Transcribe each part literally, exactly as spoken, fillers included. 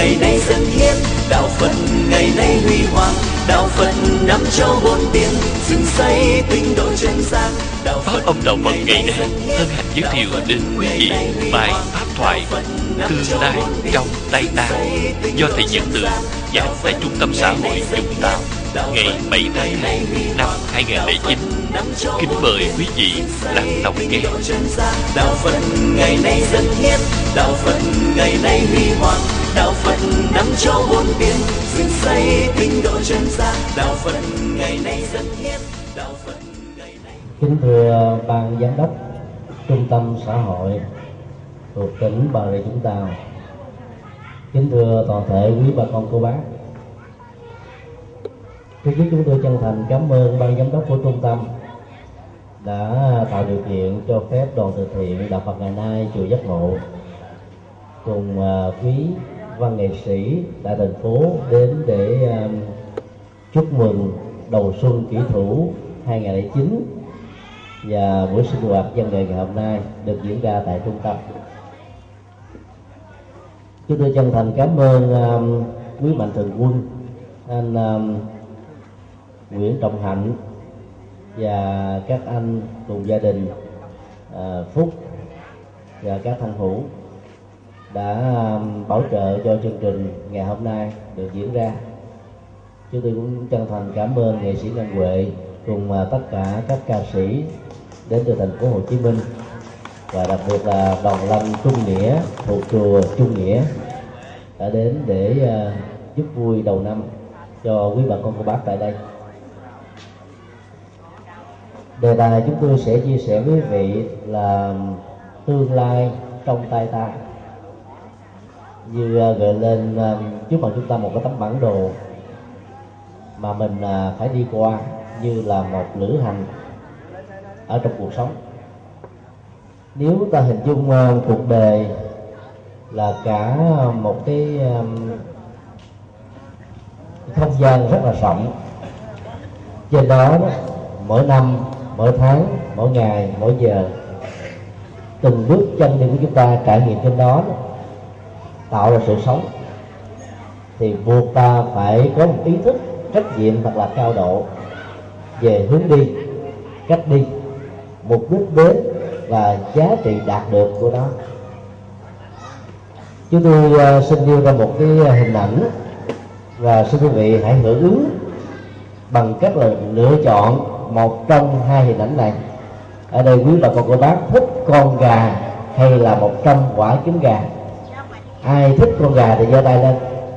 ngày nay dân hiến, đạo Phật ngày nay huy hoàng, đạo Phật năm châu bốn biển, dựng xây tinh độ chân gian. Pháp âm đạo Phật ngày nay hân hạnh giới thiệu đến quý vị bài pháp thoại Tương lai trong tay ta do thầy Nhật Từ giảng tại Trung tâm Xã hội Vũng Tàu ngày bảy tháng hai năm hai nghìn không trăm lẻ chín. Kính mời quý vị lắng lòng nghe. Đạo Phật ngày nay dân hiến, đạo Phật ngày nay huy hoàng, đạo Phật năm châu bốn biển, dựng xây tinh độ chân gian. Đạo Phật ngày nay dân hiến, đạo Phật ngày nay. Kính thưa ban giám đốc Trung tâm Xã hội thuộc tỉnh Bà Rịa Vũng Tàu, kính thưa toàn thể quý bà con cô bác, trước nhất chúng tôi chân thành cảm ơn ban giám đốc của trung tâm đã tạo điều kiện cho phép đoàn từ thiện đạo Phật ngày nay chùa Giác Ngộ cùng quý văn nghệ sĩ tại thành phố đến để chúc mừng đầu xuân Kỷ Thủ hai nghìn không trăm lẻ chín, và buổi sinh hoạt văn nghệ ngày hôm nay được diễn ra tại trung tâm. Chúng tôi chân thành cảm ơn um, quý mạnh thường quân anh um, Nguyễn Trọng Hạnh và các anh cùng gia đình uh, Phúc và các thân hữu đã um, bảo trợ cho chương trình ngày hôm nay được diễn ra. Chúng tôi cũng chân thành cảm ơn nghệ sĩ Ngân Huệ cùng uh, tất cả các ca sĩ đến từ thành phố Hồ Chí Minh, và đặc biệt là đoàn lâm Trung Nghĩa thuộc chùa Trung Nghĩa đã đến để uh, giúp vui đầu năm cho quý bà con cô bác tại đây. Đề tài chúng tôi sẽ chia sẻ với quý vị là tương lai trong tay ta. Như uh, gợi lên uh, trước mặt chúng ta một cái tấm bản đồ mà mình uh, phải đi qua như là một lữ hành ở trong cuộc sống. Nếu ta hình dung uh, cuộc đời là cả một cái um, không gian rất là rộng, trên đó, đó mỗi năm, mỗi tháng, mỗi ngày, mỗi giờ, từng bước chân đi của chúng ta trải nghiệm trên đó, đó tạo ra sự sống, thì buộc ta phải có một ý thức trách nhiệm thật là cao độ về hướng đi, cách đi, mục đích đến và giá trị đạt được của nó. Chúng tôi uh, xin đưa ra một cái hình ảnh và xin quý vị hãy hưởng ứng bằng cách là lựa chọn một trong hai hình ảnh này. Ở đây quý bà con cô bác thích con gà hay là một trăm quả trứng gà? Ai thích con gà thì giơ tay lên.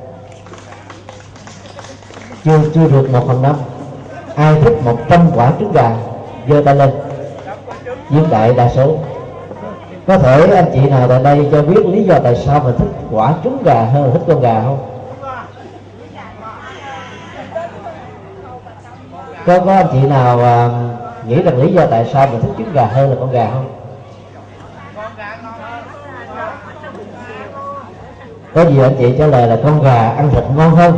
Chưa chưa được một phần năm. Ai thích một trăm quả trứng gà giơ tay lên. Chiếm đại đa số. Có thể anh chị nào tại đây cho biết lý do tại sao mình thích quả trứng gà hơn là thích con gà không? Có có anh chị nào uh, nghĩ rằng lý do tại sao mình thích trứng gà hơn là con gà không? Có gì anh chị trả lời là con gà ăn thịt ngon hơn.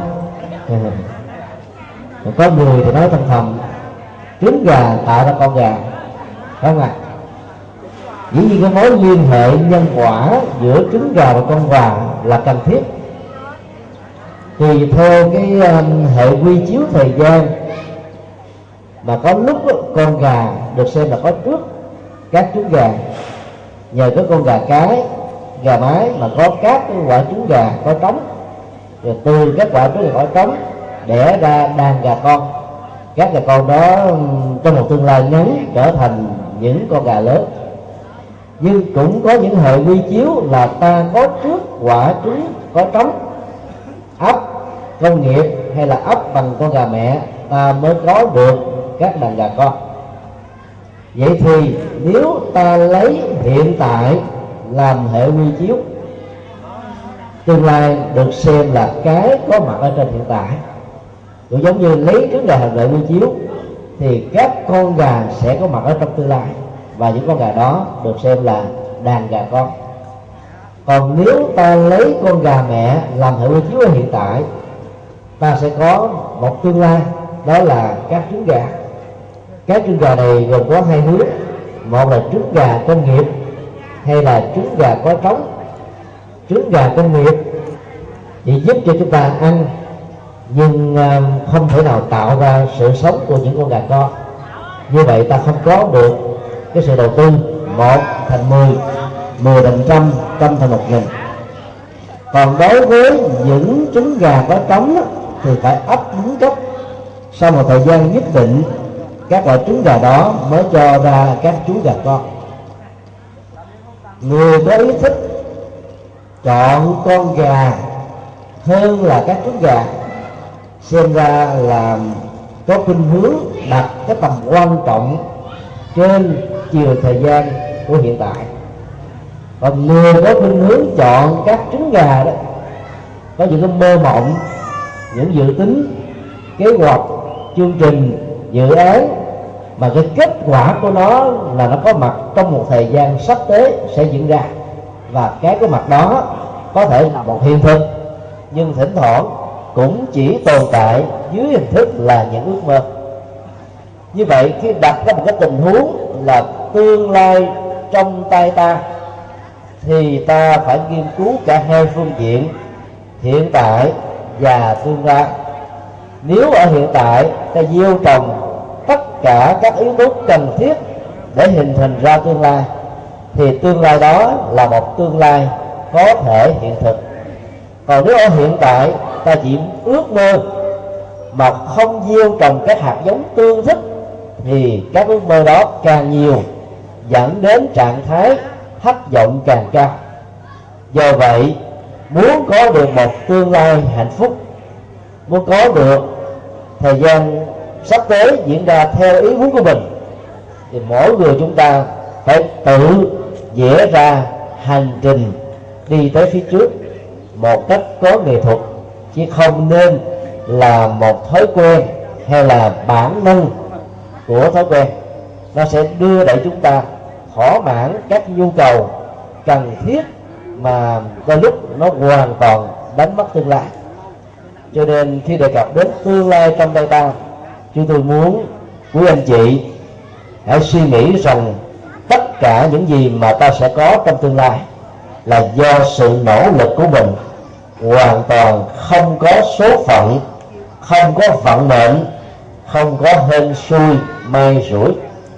Có người thì nói thầm thầm trứng gà tạo ra con gà, phải không ạ? Dĩ nhiên cái mối liên hệ nhân quả giữa trứng gà và con gà là cần thiết. Tùy theo cái um, hệ quy chiếu thời gian mà có lúc đó, con gà được xem là có trước các trứng gà. Nhờ có con gà cái, gà mái mà có các cái quả trứng gà có trống, rồi từ các quả trứng gà có trống đẻ ra đàn gà con. Các gà con đó trong một tương lai ngắn trở thành những con gà lớn. Nhưng cũng có những hệ quy chiếu là ta có trước quả trứng có trống, ấp công nghiệp hay là ấp bằng con gà mẹ, ta mới có được các đàn gà con. Vậy thì nếu ta lấy hiện tại làm hệ quy chiếu, tương lai được xem là cái có mặt ở trên hiện tại. Cũng giống như lấy trứng gà làm hệ quy chiếu thì các con gà sẽ có mặt ở trong tương lai, và những con gà đó được xem là đàn gà con. Còn nếu ta lấy con gà mẹ làm hệ quy chiếu ở hiện tại, ta sẽ có một tương lai, đó là các trứng gà. Các trứng gà này gồm có hai hướng: một là trứng gà công nghiệp hay là trứng gà có trống. Trứng gà công nghiệp chỉ giúp cho chúng ta ăn, nhưng uh, không thể nào tạo ra sự sống của những con gà con. Như vậy ta không có được cái sự đầu tư một thành mười, mười thành trăm, trăm thành một nghìn. Còn đối với những trứng gà có trống đó, thì phải ấp đúng cách. Sau một thời gian nhất định, các loại trứng gà đó mới cho ra các chú gà con. Người có ý thích chọn con gà hơn là các trứng gà, xem ra là có khuynh hướng đặt cái tầm quan trọng trên chiều thời gian của hiện tại. Còn người có khuynh hướng chọn các trứng gà đó có những cái mơ mộng, những dự tính, kế hoạch, chương trình, dự án mà cái kết quả của nó là nó có mặt trong một thời gian sắp tới sẽ diễn ra, và cái có mặt đó có thể là một hiện thực, nhưng thỉnh thoảng cũng chỉ tồn tại dưới hình thức là những ước mơ. Như vậy khi đặt ra một cái tình huống là tương lai trong tay ta, thì ta phải nghiên cứu cả hai phương diện, hiện tại và tương lai. Nếu ở hiện tại ta gieo trồng tất cả các yếu tố cần thiết để hình thành ra tương lai, thì tương lai đó là một tương lai có thể hiện thực. Còn nếu ở hiện tại ta chỉ ước mơ mà không gieo trồng các hạt giống tương thích, thì các ước mơ đó càng nhiều, dẫn đến trạng thái thất vọng càng cao. Do vậy, muốn có được một tương lai hạnh phúc, muốn có được thời gian sắp tới diễn ra theo ý muốn của mình, thì mỗi người chúng ta phải tự vẽ ra hành trình đi tới phía trước một cách có nghệ thuật, chứ không nên là một thói quen hay là bản năng của thói quen. Nó sẽ đưa đẩy chúng ta thỏa mãn các nhu cầu cần thiết mà đôi lúc nó hoàn toàn đánh mất tương lai. Cho nên khi đề cập đến tương lai trong tay ta, chúng tôi muốn quý anh chị hãy suy nghĩ rằng tất cả những gì mà ta sẽ có trong tương lai là do sự nỗ lực của mình, hoàn toàn không có số phận, không có vận mệnh, không có hên xui may rủi.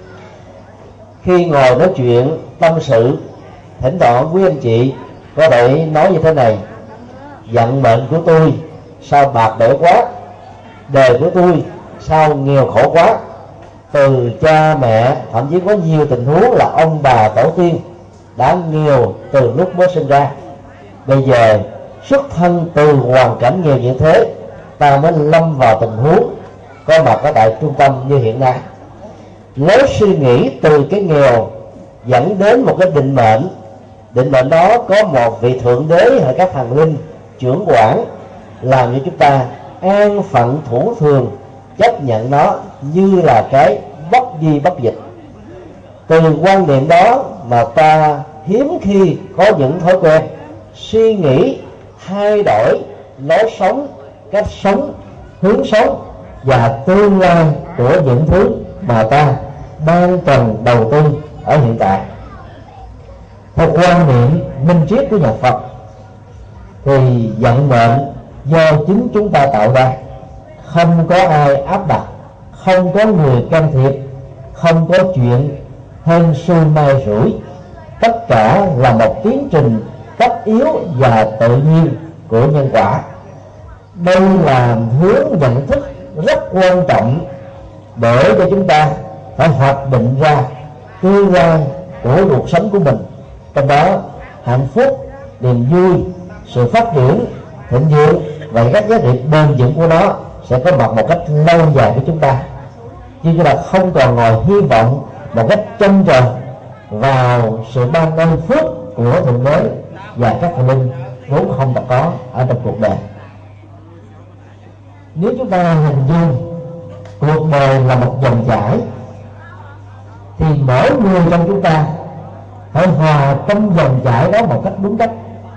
Khi ngồi nói chuyện tâm sự, thỉnh thoảng quý anh chị có thể nói như thế này: vận mệnh của tôi sao bạc bẽo quá, đời của tôi sao nghèo khổ quá. Từ cha mẹ, thậm chí có nhiều tình huống là ông bà tổ tiên đã nghèo từ lúc mới sinh ra. Bây giờ xuất thân từ hoàn cảnh nghèo như thế, ta mới lâm vào tình huống có mặt ở tại trung tâm như hiện nay. Nếu suy nghĩ từ cái nghèo dẫn đến một cái định mệnh, định mệnh đó có một vị thượng đế hay các thần linh trưởng quản, làm cho chúng ta an phận thủ thường, chấp nhận nó như là cái bất di bất dịch. Từ quan niệm đó mà ta hiếm khi có những thói quen suy nghĩ thay đổi lối sống, cách sống, hướng sống và tương lai của những thứ mà ta đang cần đầu tư ở hiện tại. Theo quan niệm minh triết của nhà Phật, thì vận mệnh do chính chúng ta tạo ra, không có ai áp đặt, không có người can thiệp, không có chuyện hên xui may rủi. Tất cả là một tiến trình tất yếu và tự nhiên của nhân quả. Đây là hướng nhận thức rất quan trọng để cho chúng ta phải hoạch định ra tương lai của cuộc sống của mình. Trong đó hạnh phúc, niềm vui, sự phát triển, thịnh vượng và các giá trị bền vững của nó sẽ có mặt một cách lâu dài của chúng ta. Nhưng chúng ta không còn ngồi hy vọng một cách trông chờ vào sự ban ơn phước của thượng đế và các thần linh vốn không đã có ở trong cuộc đời. Nếu chúng ta hình dung cuộc đời là một dòng chảy, thì mỗi người trong chúng ta phải hòa trong dòng chảy đó một cách đúng cách.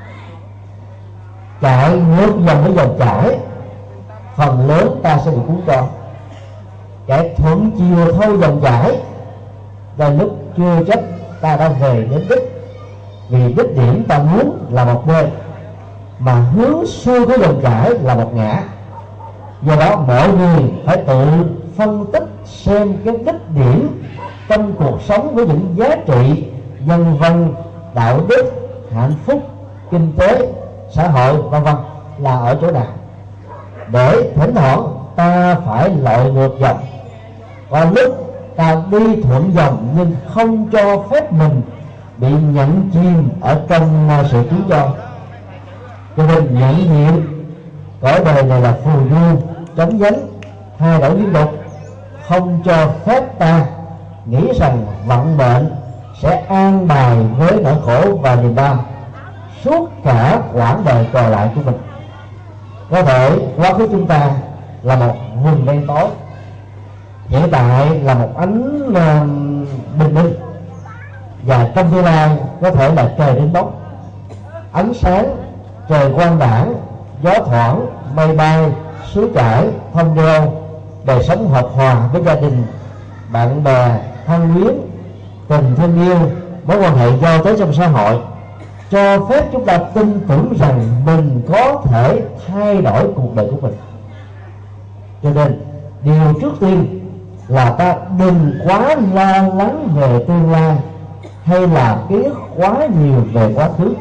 Chạy ngược dòng với dòng chảy, phần lớn ta sẽ bị cuốn trôi. Chạy thuận chiều thôi dòng chảy, đến lúc chưa chắc ta đã về đến đích, vì đích điểm ta muốn là một nơi. mà hướng xuôi của dòng chảy là một ngã. Do đó mọi người phải tự phân tích xem cái đích điểm trong cuộc sống với những giá trị nhân văn, đạo đức, hạnh phúc, kinh tế, xã hội vân vân là ở chỗ nào, để thỉnh thoảng ta phải lội ngược dòng. Có lúc ta đi thuận dòng nhưng không cho phép mình bị nhận chìm ở trong sự cứu cho. Cho nên nhận diện cõi đời này là phù du, trống vắng, thay đổi liên tục, không cho phép ta nghĩ rằng vận mệnh sẽ an bài với nỗi khổ và niềm đau suốt cả quãng đời còn lại của mình. Có thể quá khứ chúng ta là một vùng đen tối, hiện tại là một ánh uh, bình minh, và trong tương lai có thể là trời đến bóng, ánh sáng, trời quang đãng, gió thoảng, mây bay, suối chảy, thông reo, đời sống hợp hòa với gia đình, bạn bè, thân quyến, tình thương yêu, mối quan hệ giao tế trong xã hội, cho phép chúng ta tin tưởng rằng mình có thể thay đổi cuộc đời của mình. Cho nên điều trước tiên là ta đừng quá lo lắng về tương lai hay là ký quá nhiều về quá khứ.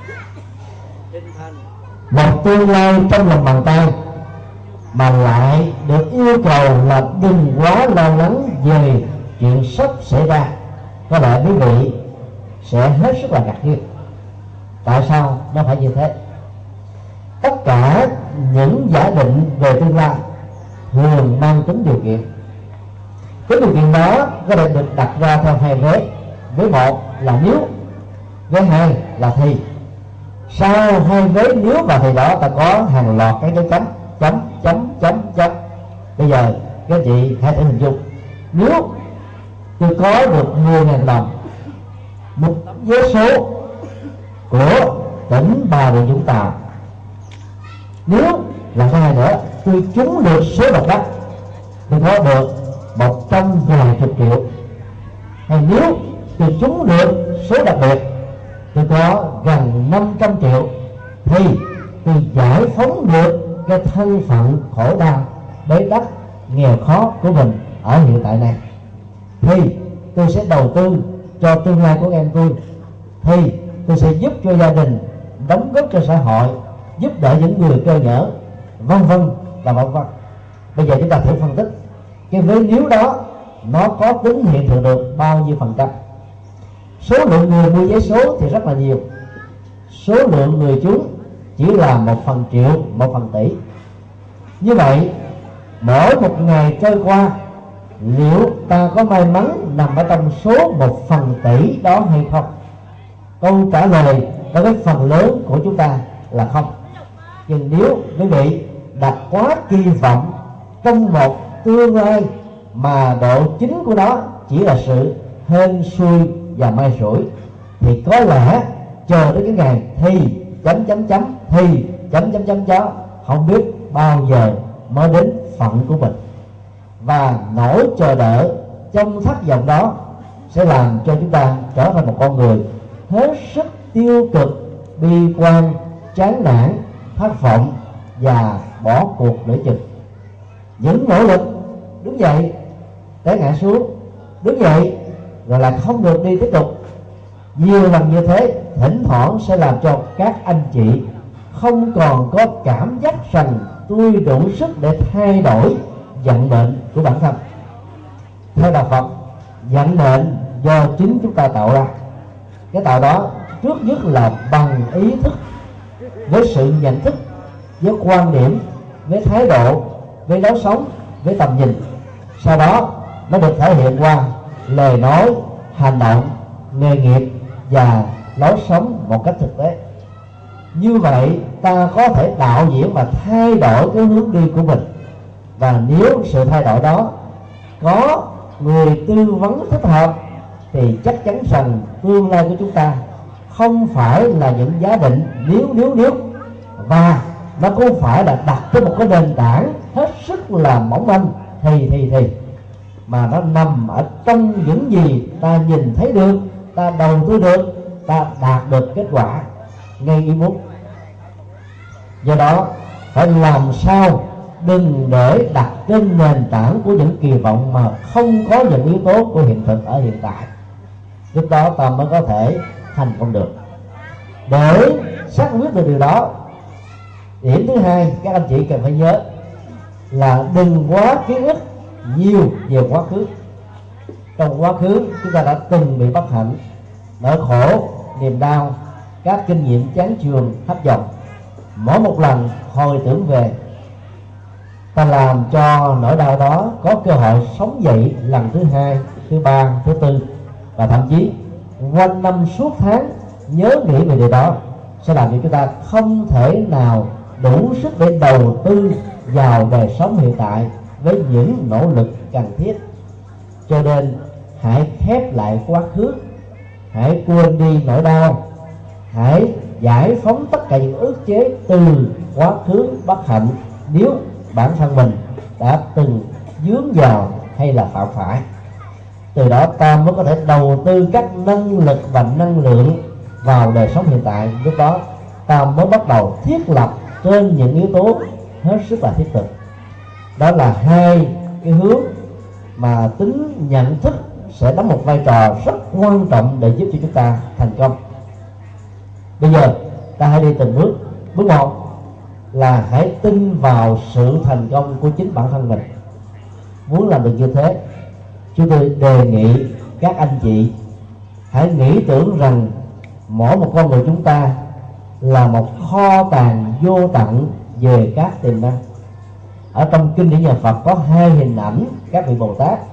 Một tương lai trong lòng bàn tay, mà lại được yêu cầu là đừng quá lo lắng về chuyện sắp xảy ra. Có lẽ quý vị sẽ hết sức là ngạc nhiên tại sao nó phải như thế. Tất cả những giả định về tương lai thường mang tính điều kiện. Cái điều kiện đó có thể được đặt ra theo hai vế. Vế một là nếu, vế hai là thì. Sau hai vế nếu và thì đó ta có hàng loạt cái dấu chấm, chấm chấm chấm chấm. Bây giờ các chị hãy thử hình dung, nếu tôi có được mười nghìn đồng, một tấm vé số của tỉnh Bà Rịa Vũng Tàu, nếu là hai nữa tôi trúng được số độc đắc, tôi có được một trăm vài chục triệu, hay nếu tôi trúng được số đặc biệt, tôi có gần năm trăm triệu, thì tôi giải phóng được cái thân phận khổ đau, bế tắc, nghèo khó của mình ở hiện tại này, thì tôi sẽ đầu tư cho tương lai của em tôi, thì tôi sẽ giúp cho gia đình, đóng góp cho xã hội, giúp đỡ những người cơ nhở, vân vân và vân vân. Bây giờ chúng ta thử phân tích cái vế nếu đó nó có tính hiện thực được bao nhiêu phần trăm. Số lượng người mua vé số thì rất là nhiều, số lượng người trúng chỉ là một phần triệu, một phần tỷ. Như vậy mỗi một ngày trôi qua, liệu ta có may mắn nằm ở trong số một phần tỷ đó hay không? Câu trả lời đối với phần lớn của chúng ta là không. Nhưng nếu quý vị đặt quá kỳ vọng trong một tương lai mà độ chính của nó chỉ là sự hên xui và may rủi, thì có lẽ chờ đến cái ngày thì chấm chấm chấm thì chấm chấm chấm chấm không biết bao giờ mới đến phận của mình. Và nỗi chờ đợi trong thất vọng đó sẽ làm cho chúng ta trở thành một con người hết sức tiêu cực, bi quan, chán nản, thất vọng và bỏ cuộc nửa chừng. Những nỗ lực đứng dậy té ngã xuống, đứng dậy rồi là không được đi tiếp tục, nhiều lần như thế thỉnh thoảng sẽ làm cho các anh chị không còn có cảm giác rằng tôi đủ sức để thay đổi vận mệnh của bản thân. Theo đạo Phật, vận mệnh do chính chúng ta tạo ra. Cái tạo đó trước nhất là bằng ý thức, với sự nhận thức, với quan điểm, với thái độ, với lối sống, với tầm nhìn. Sau đó nó được thể hiện qua lời nói, hành động, nghề nghiệp và lối sống một cách thực tế. Như vậy ta có thể đạo diễn và thay đổi cái hướng đi của mình. Và nếu sự thay đổi đó có người tư vấn thích hợp, thì chắc chắn rằng tương lai của chúng ta không phải là những giá định nếu nếu nếu, và nó cũng phải là đặt trên một cái nền tảng hết sức là mỏng manh thì thì thì mà nó nằm ở trong những gì ta nhìn thấy được, ta đầu tư được, ta đạt được kết quả ngay ý muốn. Do đó phải làm sao đừng để đặt trên nền tảng của những kỳ vọng mà không có những yếu tố của hiện thực ở hiện tại. Lúc đó ta mới có thể thành công được. Để xác quyết được điều đó, điểm thứ hai các anh chị cần phải nhớ là đừng quá ký ức nhiều về quá khứ. Trong quá khứ chúng ta đã từng bị bất hạnh, nỗi khổ, niềm đau, các kinh nghiệm chán chường, thất vọng. Mỗi một lần hồi tưởng về, ta làm cho nỗi đau đó có cơ hội sống dậy lần thứ hai, thứ ba, thứ tư, và thậm chí quanh năm suốt tháng nhớ nghĩ về điều đó sẽ làm cho chúng ta không thể nào đủ sức để đầu tư vào đời sống hiện tại với những nỗ lực cần thiết. Cho nên hãy khép lại quá khứ, hãy quên đi nỗi đau, hãy giải phóng tất cả những ức chế từ quá khứ bất hạnh nếu bản thân mình đã từng dướng vào hay là phạm phải. Từ đó ta mới có thể đầu tư các năng lực và năng lượng vào đời sống hiện tại. Lúc đó ta mới bắt đầu thiết lập trên những yếu tố hết sức là thiết thực. Đó là hai cái hướng mà tính nhận thức sẽ đóng một vai trò rất quan trọng để giúp cho chúng ta thành công. Bây giờ ta hãy đi từng bước. Bước một là hãy tin vào sự thành công của chính bản thân mình. Muốn làm được như thế, chúng tôi đề nghị các anh chị hãy nghĩ tưởng rằng mỗi một con người chúng ta là một kho tàng vô tận về các tiềm năng. Ở trong kinh điển nhà Phật có hai hình ảnh các vị Bồ Tát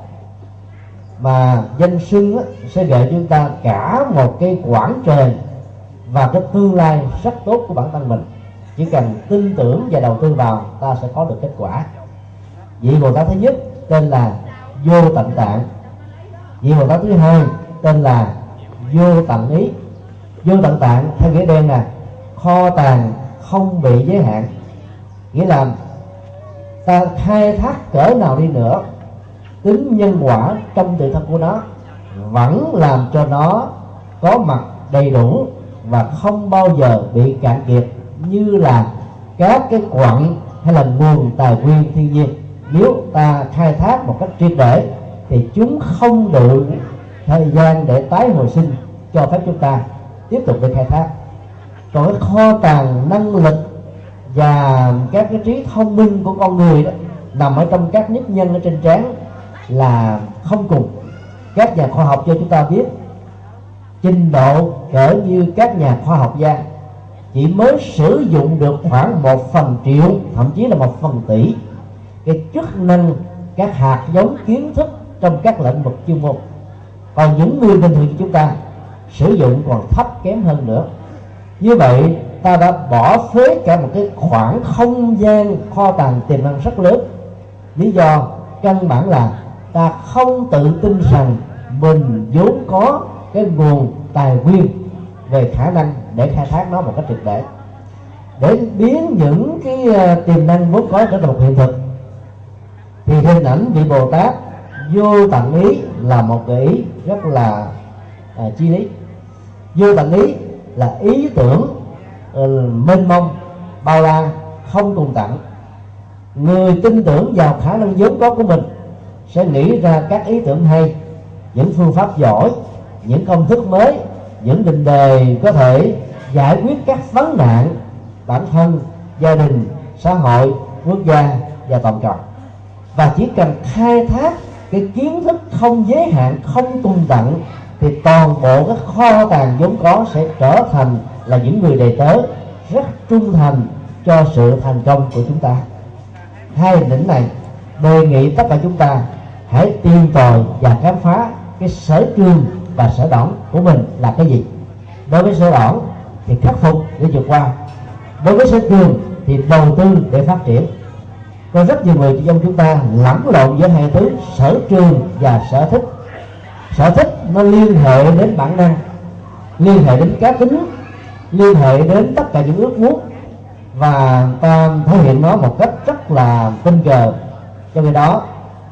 mà danh xưng sẽ gợi chúng ta cả một cái quãng trời và cái tương lai rất tốt của bản thân mình. Chỉ cần tin tưởng và đầu tư vào, ta sẽ có được kết quả. Vị Bồ Tát thứ nhất tên là Vô Tận Tạng. Vị Bồ Tát thứ hai tên là Vô Tận Ý. Vô Tận Tạng theo nghĩa đen là kho tàng không bị giới hạn, nghĩa là ta khai thác cỡ nào đi nữa, tính nhân quả trong tự thân của nó vẫn làm cho nó có mặt đầy đủ và không bao giờ bị cạn kiệt như là các cái quặng hay là nguồn tài nguyên thiên nhiên. Nếu ta khai thác một cách triệt để thì chúng không đủ thời gian để tái hồi sinh, cho phép chúng ta tiếp tục để khai thác. Còn cái kho tàng năng lực và các cái trí thông minh của con người đó nằm ở trong các nếp nhân ở trên trán là không cùng. Các nhà khoa học cho chúng ta biết trình độ cỡ như các nhà khoa học gia chỉ mới sử dụng được khoảng một phần triệu, thậm chí là một phần tỷ cái chức năng các hạt giống kiến thức trong các lĩnh vực chuyên môn. Còn những người bình thường của chúng ta sử dụng còn thấp kém hơn nữa. Như vậy ta đã bỏ phế cả một cái khoảng không gian kho tàng tiềm năng rất lớn. Lý do căn bản là ta không tự tin rằng mình vốn có cái nguồn tài nguyên về khả năng để khai thác nó một cách triệt để. Để biến những cái tiềm năng vốn có trở thành một hiện thực thì hình ảnh vị Bồ Tát Vô Tận Ý là một gợi ý rất là à, chi lý. Vô tận ý là ý tưởng uh, mênh mông, bao la, không cùng tận. Người tin tưởng vào khả năng vốn có của mình sẽ nghĩ ra các ý tưởng hay, những phương pháp giỏi, những công thức mới, những định đề có thể giải quyết các vấn nạn bản thân, gia đình, xã hội, quốc gia và toàn cầu. Và chỉ cần khai thác cái kiến thức không giới hạn, không cùng tận thì toàn bộ các kho tàng vốn có sẽ trở thành là những người đệ tớ rất trung thành cho sự thành công của chúng ta. Hai hình ảnh này đề nghị tất cả chúng ta hãy tìm tòi và khám phá cái sở trường và sở đoản của mình là cái gì. Đối với sở đoản thì khắc phục để vượt qua, đối với sở trường thì đầu tư để phát triển. Có rất nhiều người trong chúng ta lẫn lộn giữa hai thứ sở trường và sở thích. Sở thích nó liên hệ đến bản năng, liên hệ đến cá tính, liên hệ đến tất cả những ước muốn, và ta thể hiện nó một cách rất là tình cờ. Cho nên đó,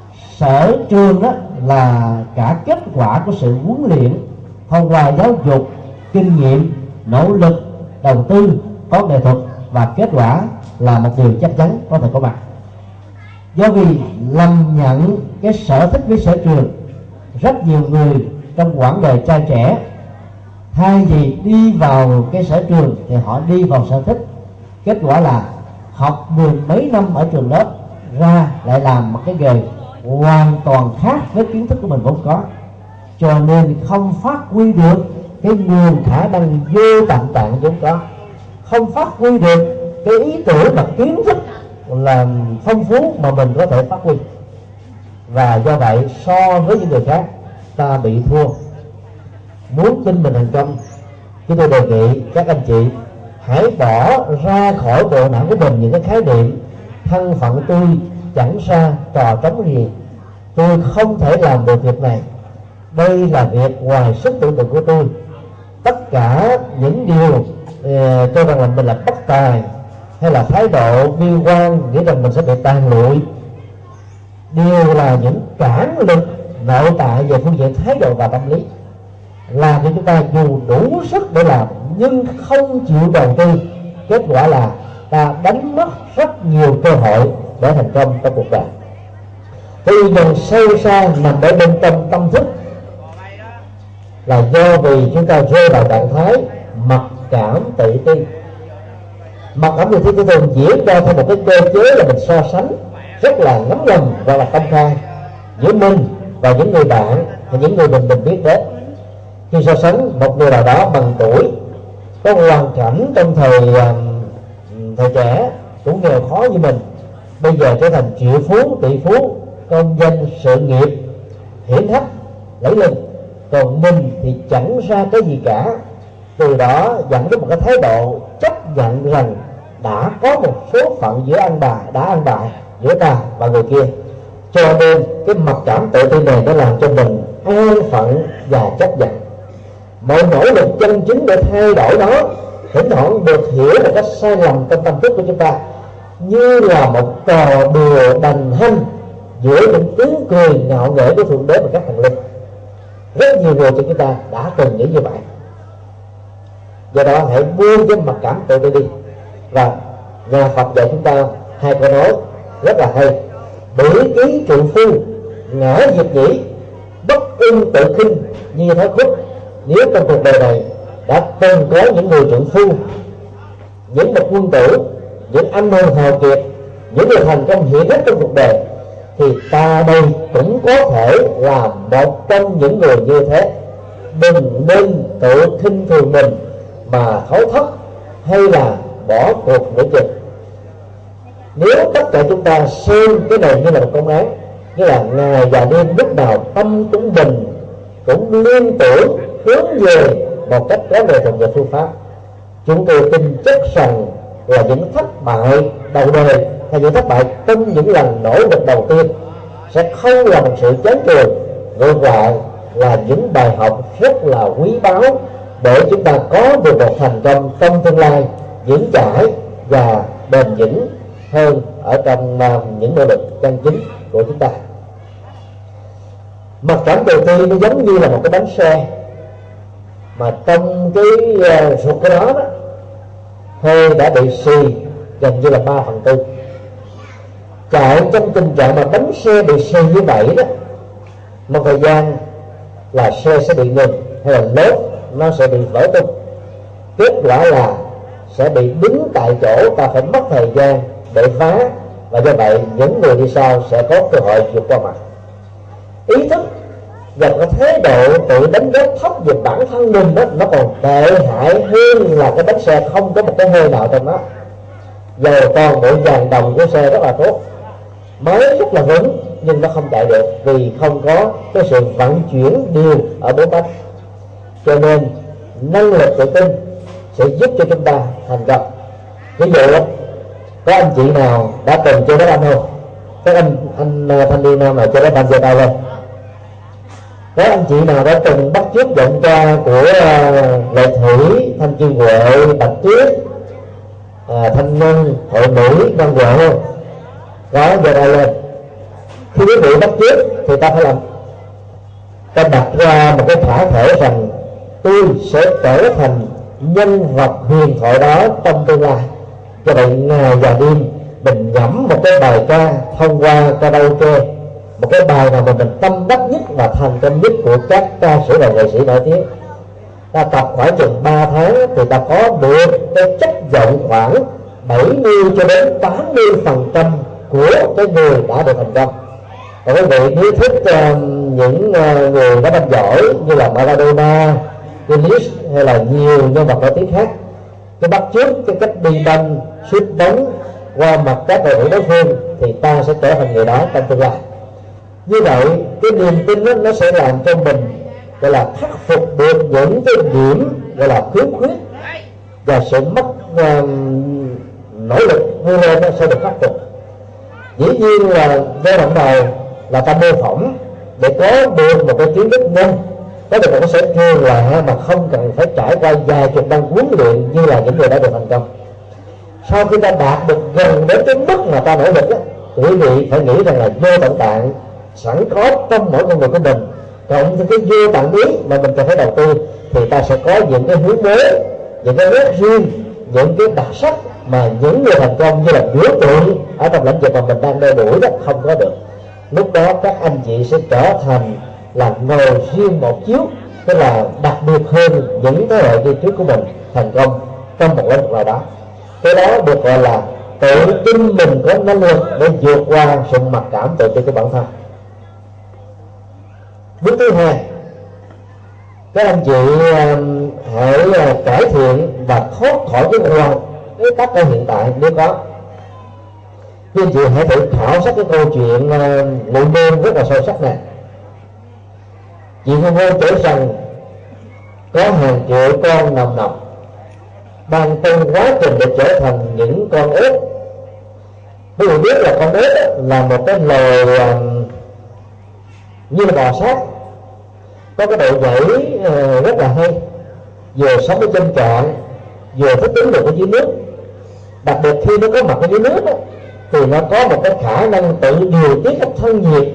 sở trường đó là cả kết quả của sự huấn luyện thông qua giáo dục, kinh nghiệm, nỗ lực, đầu tư, có nghệ thuật và và kết quả là một điều chắc chắn có thể có mặt. Do vì lầm nhận cái sở thích với sở trường, rất nhiều người trong quãng đời trai trẻ thay vì đi vào cái sở trường thì họ đi vào sở thích. Kết quả là học mười mấy năm ở trường lớp ra lại làm một cái nghề hoàn toàn khác với kiến thức của mình vốn có, cho nên không phát huy được cái nguồn khả năng vô tận tạng vốn có, không phát huy được cái ý tưởng và kiến thức là phong phú mà mình có thể phát huy. Và do vậy so với những người khác ta bị thua. Muốn tin mình thành công, chúng tôi đề nghị các anh chị hãy bỏ ra khỏi bộ não của mình những cái khái niệm thân phận tôi chẳng ra trò trống gì, tôi không thể làm được việc này, đây là việc ngoài sức tưởng tượng của tôi. Tất cả những điều uh, cho rằng là mình là bất tài, hay là thái độ bi quan nghĩ rằng mình sẽ bị tàn lụi, đều là những cản lực nội tại về phương diện thái độ và tâm lý, làm cho chúng ta dù đủ sức để làm nhưng không chịu đầu tư. Kết quả là ta đánh mất rất nhiều cơ hội để thành công trong cuộc đời. Tuy nhiên sâu xa nằm ở bên trong tâm thức là do vì chúng ta rơi vào trạng thái mặc cảm tự ti. Mặc cảm tự ti của thường diễn ra theo một cái cơ chế là mình so sánh rất là ngấm ngầm và là công khai giữa mình và những người bạn và những người mình mình biết đến. Khi so sánh một người nào đó bằng tuổi, có hoàn cảnh trong thời thời trẻ cũng nghèo khó như mình, bây giờ trở thành triệu phú, tỷ phú, công danh sự nghiệp hiển hách lấy lên, còn mình thì chẳng ra cái gì cả. Từ đó dẫn đến một cái thái độ chấp nhận rằng đã có một số phận giữa ăn bài đã ăn bài giữa ta và người kia, cho nên cái mặc cảm tự ti này nó làm cho mình an phận và chấp nhận. Mọi nỗ lực chân chính để thay đổi nó thỉnh thoảng được hiểu một cách sai lầm trong tâm thức của chúng ta, như là một trò đùa đành hanh giữa những tiếng cười ngạo nghễ của thượng đế và các thần linh. Rất nhiều người trong chúng ta đã từng nghĩ như vậy. Do đó hãy buông cái mặc cảm tự ti đi. Và nhà Phật dạy chúng ta hai câu nói rất là hay: bỉ ký trượng phu, ngã diệt nhĩ, bất ưng tự khinh như thái khúc. Nếu trong cuộc đời này đã từng có những người trượng phu, những bậc quân tử, những anh hùng hào kiệt, những người thành công hiển hách trong cuộc đời, thì ta đây cũng có thể là một trong những người như thế. Đừng nên tự khinh thường mình mà thối thất hay là bỏ cuộc nửa chừng. Nếu tất cả chúng ta xem cái này như là một công án, như là ngày và đêm lúc nào tâm chúng mình cũng liên tưởng hướng về một cách có nghệ thuật về phương pháp, chúng tôi tin chắc rằng là những thất bại đầu đời hay những thất bại trong những lần nỗ lực đầu tiên sẽ không là một sự chán chường, ngược lại là những bài học rất là quý báu để chúng ta có được một thành công trong tương lai vững chãi và bền vững hơn ở trong uh, những nỗ lực chân chính của chúng ta. Mặc cảm tự ti nó giống như là một cái bánh xe mà trong cái uh, ruột cái đó, đó hơi đã bị xì gần như là ba phần tư. Chạy trong tình trạng mà bánh xe bị xì như vậy đó, một thời gian là xe sẽ bị ngừng hay là lốp nó sẽ bị vỡ tung. Kết quả là sẽ bị đứng tại chỗ, ta phải mất thời gian để phá, và do vậy những người đi sau sẽ có cơ hội vượt qua mặt. Ý thức và cái thái độ tự đánh giá thấp về bản thân mình đó, nó còn tệ hại hơn là cái bánh xe không có một cái hơi nào trong đó. Giờ toàn bộ dàn đồng của xe rất là tốt, máy rất là vững, nhưng nó không chạy được vì không có cái sự vận chuyển đều ở bốn bánh. Cho nên năng lực tự tin sẽ giúp cho chúng ta thành công. Ví dụ đó, có anh chị nào đã từng chơi đá banh không? Các anh anh thanh niên nào chơi đá banh giơ tay lên. Có anh chị nào đã từng bắt chước giọng ca của uh, Lệ Thủy, Thanh Kim Huệ, Bạch Tuyết, uh, Thanh Ngân, Hội Mỹ, Văn Huệ không? Có, giơ tay lên. Khi quý vị bắt chước thì ta phải làm, ta đặt ra một cái thỏa thể rằng tôi sẽ trở thành nhân vật huyền thoại đó trong tương lai. Cho vậy ngày và đêm mình nhẩm một cái bài ca thông qua karaoke, một cái bài nào mà mình tâm đắc nhất và thành công nhất của các ca sĩ và nghệ sĩ nổi tiếng. Ta tập khoảng chừng ba tháng thì ta có được cái chất giọng khoảng bảy mươi cho đến tám mươi phần trăm của cái người đã được thành công. Còn quý vị nếu thích uh, những uh, người đã đánh giỏi như là Maradona, Grealish hay là nhiều nhân vật nổi tiếng khác, cái bắt chước cái cách đi banh, sút bóng qua mặt các cầu thủ đối phương, thì ta sẽ trở thành người đó trong tương lai. Như vậy cái niềm tin đó, nó sẽ làm cho mình gọi là khắc phục được những cái điểm gọi là khiếm khuyết, và sự mất uh, nỗ lực vươn lên nó sẽ được khắc phục. Dĩ nhiên là giai đoạn đầu là ta mô phỏng để có được một cái kiến thức nhanh, có được một cái sở trường là mà không cần phải trải qua vài chục năm huấn luyện như là những người đã được thành công. Sau khi ta đạt được gần đến cái mức mà ta nỗ lực đó, thì quý vị phải nghĩ rằng là vô tận tạng sẵn có trong mỗi con người của mình, cộng với cái vô tận ý mà mình cần phải đầu tư, thì ta sẽ có những cái hướng mới, những cái nét riêng, những cái đặc sắc mà những người thành công như là biểu tượng ở trong lĩnh vực mà mình đang đeo đuổi đó không có được. Lúc đó các anh chị sẽ trở thành là ngồi riêng một chiếu, tức là đặc biệt hơn những thế hệ đi trước của mình thành công trong một lĩnh vực nào đó. Cái đó được gọi là tự tin mình có năng lực để vượt qua sự mặc cảm tự ti của bản thân. Bước thứ hai, các anh chị hãy cải thiện và thoát khỏi cái hoàn cái tác ở hiện tại nếu có. Các anh chị hãy thử khảo sát cái câu chuyện ngụ ngôn rất là sâu sắc này. Chị ngụ ngôn kể rằng có hàng triệu con nằm nọc đang trong quá trình để trở thành những con ếch. Quý vị biết là con ếch là một cái loài như là bò sát, có cái độ nhảy rất là hay, vừa sống ở trên cạn vừa thích ứng được ở dưới nước. Đặc biệt khi nó có mặt ở dưới nước đó, thì nó có một cái khả năng tự điều tiết cái thân nhiệt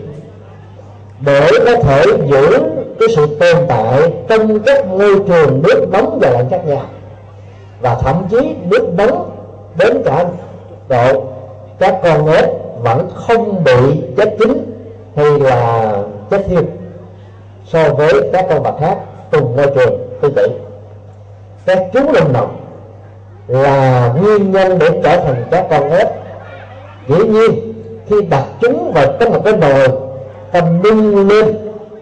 để có thể giữ cái sự tồn tại trong các môi trường nước nóng và lạnh khác nhau. Và thậm chí nước nóng đến cả độ các con ếch vẫn không bị chết chín hay là chết thiêu so với các con vật khác cùng môi trường tương tự. Các chú lông nọc là nguyên nhân để trở thành các con ếch. Dĩ nhiên khi đặt chúng vào trong một cái nồi, ta nung lên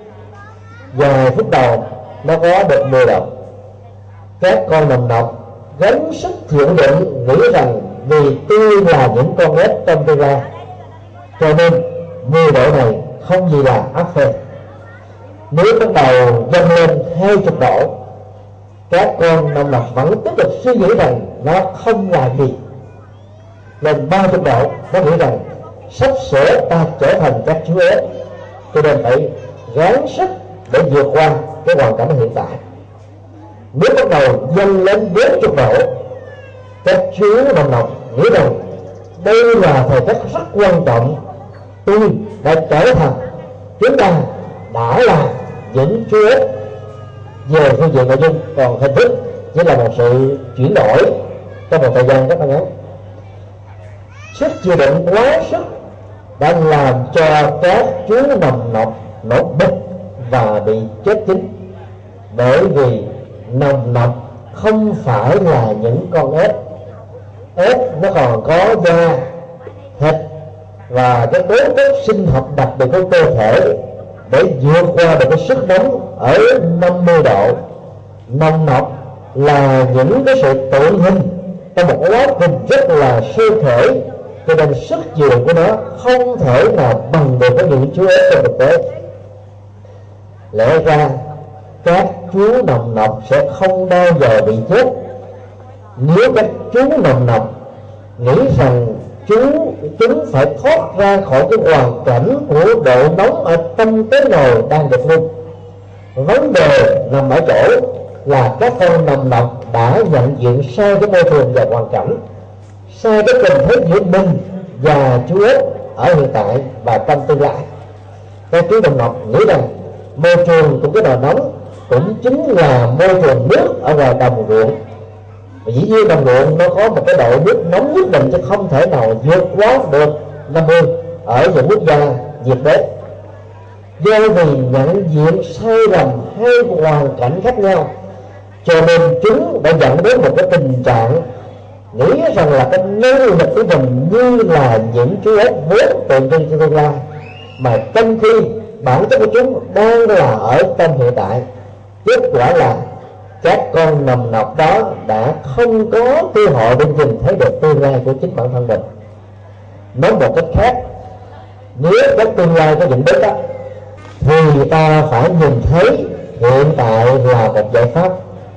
vài phút đầu nó có được mười độ. Các con nồng nọc gắng sức chịu đựng, nghĩ rằng vì tôi là những con ếch trong tương lai, cho nên mười độ này không gì là áp phê. Nếu bắt đầu dâng lên hai chục độ, các con nồng nọc vẫn tiếp tục suy nghĩ rằng nó không là gì. Lên ba mươi độ, nó nghĩ rằng sắp sửa ta trở thành các chú ếch, cho nên phải gắng sức để vượt qua cái hoàn cảnh hiện tại. Nếu bắt đầu dâng lên bốn mươi độ, các chú nồng nọc nghĩ rằng đây là thời khắc rất quan trọng, tôi đã trở thành, chúng ta đã là những chú ếch. Về phương diện nội dung, còn hình thức chỉ là một sự chuyển đổi trong một thời gian rất là ngắn. Sức chịu đựng quá sức đã làm cho các chú nồng nọc nổ bịch và bị chết chín, bởi vì nồng nọc không phải là những con ếch. Ếch nó còn có da, thịt và cái tố chất sinh học đặc biệt của cơ thể để vượt qua được cái sức nóng ở năm mươi độ. Nồng nọc là những cái sự tượng hình trong một quá trình rất là sơ khởi, cho nên sức chịu đựng của nó không thể nào bằng được với những chú ếch trong thực tế. Lẽ ra các chú nồng nọc sẽ không bao giờ bị chết nếu các chú nồng nọc nghĩ rằng chú chúng phải thoát ra khỏi cái hoàn cảnh của độ nóng ở trong cái nồi đang được nung. Vấn đề nằm ở chỗ là các con nồng nọc đã nhận diện sai cái môi trường và hoàn cảnh, sai cái tình thế giữa mình và chú ếch ở hiện tại và trong tương lai. Các chú nồng nọc nghĩ rằng môi trường của cái nồi nóng cũng chính là môi trường nước ở ngoài đồng ruộng, Và dĩ nhiên đồng ruộng nó có một cái độ nước nóng nhất định, chứ không thể nào vượt quá được năm mươi ở những quốc gia nhiệt đới. Do vì nhận diện sai lầm hai hoàn cảnh khác nhau, cho nên chúng đã dẫn đến một cái tình trạng nghĩ rằng là cái năng lực của mình như là những chú ếch vốn tượng trưng cho tương lai, mà trong khi bản chất của chúng đang là ở trong hiện tại. Kết quả là các con nồng nọc đó đã không có cơ hội để nhìn thấy được tương lai của chính bản thân mình. Nói một cách khác, nếu các tương lai có những bế tắc thì ta phải nhìn thấy hiện tại là một giải pháp.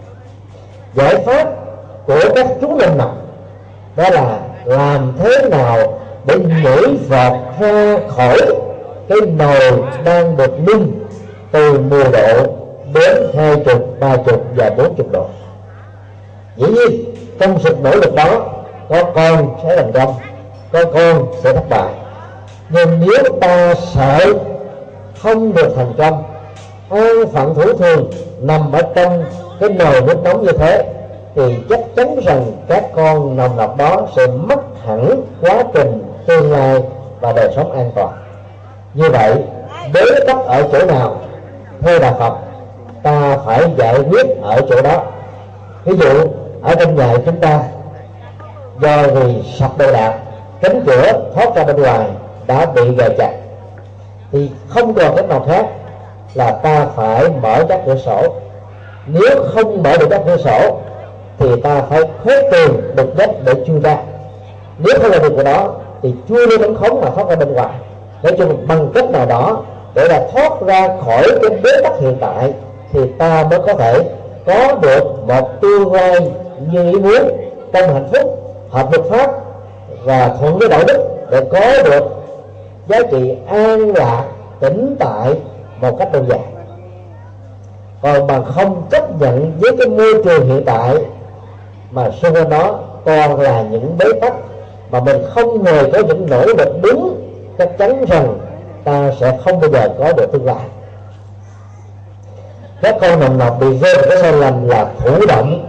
Giải pháp của các chú nồng nọc đó là làm thế nào để nhảy vọt ra khỏi cái nồi đang được nung từ mười độ đến hai chục, ba chục và bốn chục độ. Dĩ nhiên trong sự nỗ lực đó có con sẽ thành công, có con sẽ thất bại. Nhưng nếu ta sợ không được thành công, an phận thủ thường nằm ở trong cái nồi nước nóng như thế, thì chắc chắn rằng các con nồng nọc đó sẽ mất hẳn quá trình tương lai và đời sống an toàn. Như vậy, bế tắc ở chỗ nào theo đạo Phật ta phải giải quyết ở chỗ đó. Ví dụ ở trong nhà chúng ta, do vì sập đồ đạc, cánh cửa thoát ra bên ngoài đã bị gài chặt, thì không còn cách nào khác là ta phải mở các cửa sổ. Nếu không mở được các cửa sổ thì ta phải khuét tường đục vách để chui ra. Nếu không làm được cái đó thì chui lên ống khống mà thoát ra bên ngoài. Nói chung bằng cách nào đó để là thoát ra khỏi cái bế tắc hiện tại, thì ta mới có thể có được một tương lai như ý muốn, trong hạnh phúc, hợp luật pháp và thuận với đạo đức, để có được giá trị an lạc, tĩnh tại một cách đơn giản. Còn bằng không chấp nhận với cái môi trường hiện tại mà xung quanh đó toàn là những bế tắc, mà mình không hề có những nỗ lực đúng, chắc chắn rằng ta sẽ không bao giờ có được tương lai. Các con nồng nọc bị rơi vào cái sai lầm là thụ động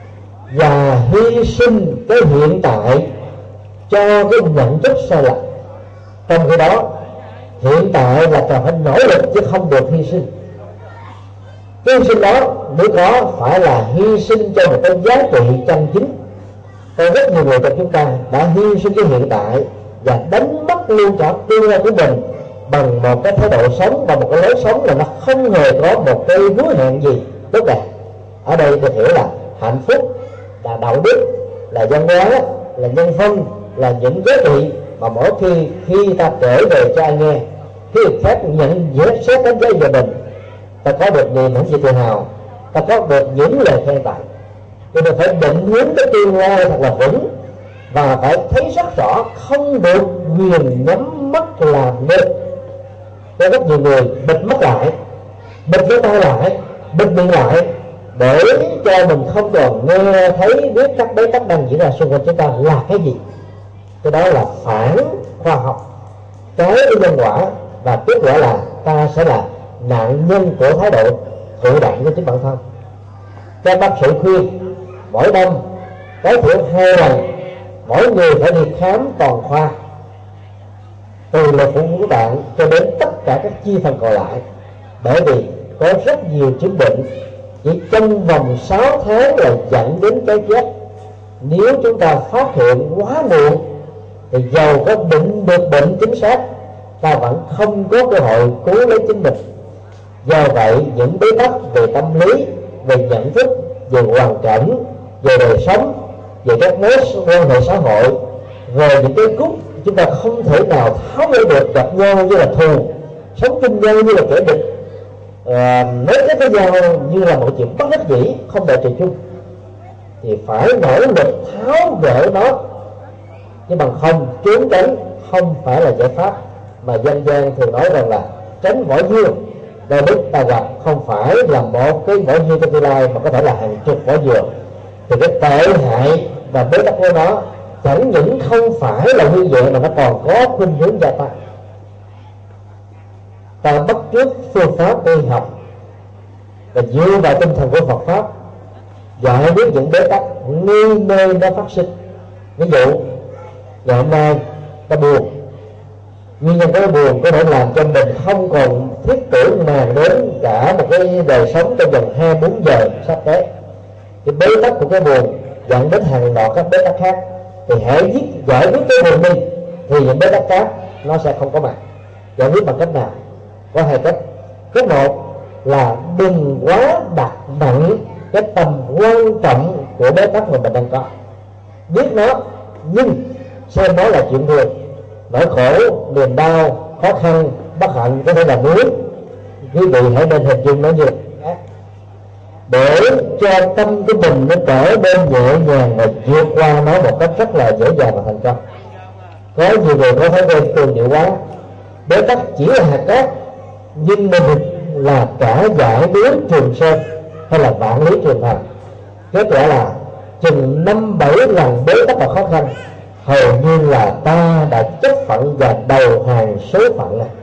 và hy sinh cái hiện tại cho cái nhận thức sai lầm. Trong cái đó hiện tại là cần phải nỗ lực chứ không được hy sinh. Cái hy sinh đó nếu có phải là hy sinh cho một cái giá trị chân chính. Có rất nhiều người trong chúng ta đã hy sinh cái hiện tại và đánh mất luôn cả tương lai của mình bằng một cái thái độ sống và một cái lối sống là nó không hề có một cái hứa hẹn gì tốt đẹp. Ở đây được hiểu là hạnh phúc, là đạo đức, là văn hóa, là nhân văn, là những giá trị mà mỗi khi khi ta kể về cho ai nghe, khi người khác nhận xét xét đánh giá về mình, ta có được niềm hãnh diện tự hào, ta có được những lời khen tặng. Cho nên phải định hướng cái tương lai thật là vững, và phải thấy rất rõ không được quyền nhắm mắt làm nên. Có rất nhiều người bịt mắt lại, bịt cái tai lại, bịt miệng lại để cho mình không còn nghe thấy biết các bế tắc đang diễn ra xung quanh chúng ta là cái gì. Cái đó là phản khoa học, trái với nhân quả, và kết quả là ta sẽ là nạn nhân của thái độ thụ động của chính bản thân. Các bác sĩ khuyên mỗi năm tối thiểu hai lần mỗi người phải đi khám toàn khoa, từ là phụ của bạn cho đến tất cả các chi phần còn lại, bởi vì có rất nhiều chứng bệnh chỉ trong vòng sáu tháng là dẫn đến cái chết. Nếu chúng ta phát hiện quá muộn thì dầu có bệnh được bệnh chính xác, ta vẫn không có cơ hội cứu lấy chính mình. Do vậy những bế tắc về tâm lý, về nhận thức, về hoàn cảnh, về đời sống, về các mối quan hệ xã hội, về những cái cúc chúng ta không thể nào tháo gỡ được, gặp nhau như là thù, sống chung nhau như là kẻ địch, à, nói cái với nhau như là một chuyện bất đắc dĩ, không thể trị chung, thì phải nỗ lực tháo gỡ nó. Nhưng bằng không, trốn tránh không phải là giải pháp, mà dân gian thường nói rằng là tránh vỏ dưa. Đạo đức ta gặp không phải là một cái vỏ dưa trong tương lai, mà có thể là hàng chục vỏ dừa. Thì cái tệ hại và bế tắc của nó chẳng những không phải là nguyên vẹn, mà nó còn có khuynh hướng gia tăng. Ta bắt chước phương pháp y học và dựa vào tinh thần của Phật pháp, giải quyết những bế tắc ngay nơi nó phát sinh. Ví dụ ngày hôm nay ta buồn, nguyên nhân của cái buồn có thể làm cho mình không còn thiết tưởng màng đến cả một cái đời sống trong vòng hai bốn giờ sắp tới. Cái bế tắc của cái buồn dẫn đến hàng loạt các bế tắc khác, thì hãy giết giải quyết cái buồn đi thì những bế tắc khác nó sẽ không có mặt. Giải quyết bằng cách nào? Có hai cách. Cách một là đừng quá đặt nặng cái tầm quan trọng của bế tắc mà mình đang có, biết nó nhưng xem nó là chuyện thường. Nỗi khổ, niềm đau, khó khăn, bất hạnh có thể là núi, quý vị hãy nên hình dung nó như thế, để cho tâm của mình nó trở nên nhẹ nhàng và vượt qua nó một cách rất là dễ dàng và thành công. Có nhiều người có thói quen cường điệu quá, bế tắc chỉ là hạt cát nhưng mình là cả dải núi Trường Sơn hay là vạn lý Trường Thành. Kết quả là chừng năm bảy lần bế tắc và khó khăn, hầu như là ta đã chấp phận và đầu hàng số phận này.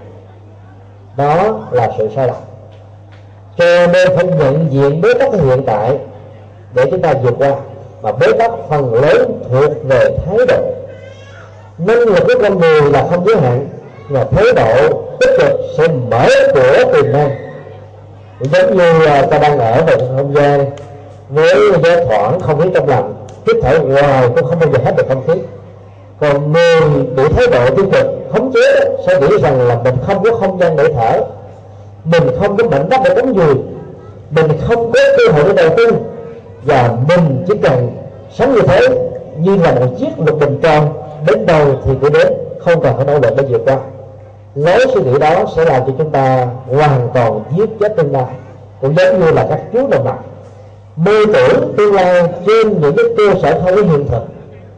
Đó là sự sai lầm. Cho nên phải nhận diện bế tắc hiện tại để chúng ta vượt qua. Mà bế tắc phần lớn thuộc về thái độ. Năng lực của con người là không giới hạn, mà thái độ tích cực sẽ mở cửa tiềm năng. Giống như ta đang ở vào không gian với gió thoảng không khí trong lành, hít thở ngoài cũng không bao giờ hết được không khí. Còn người bị thái độ tiêu cực khống chế sẽ nghĩ rằng là mình không có không gian để thở, mình không có mảnh đất để cắm dùi, mình không có cơ hội để đầu tư, và mình chỉ cần sống như thế như là một chiếc lục bình tròn, đến đâu thì cứ đến, không cần phải nỗ lực để vượt qua. Lối suy nghĩ đó sẽ làm cho chúng ta hoàn toàn giết chết tương lai. Cũng giống như là các chú đồng mặt mơ tưởng tương lai trên những cái cơ sở không có hiện thực,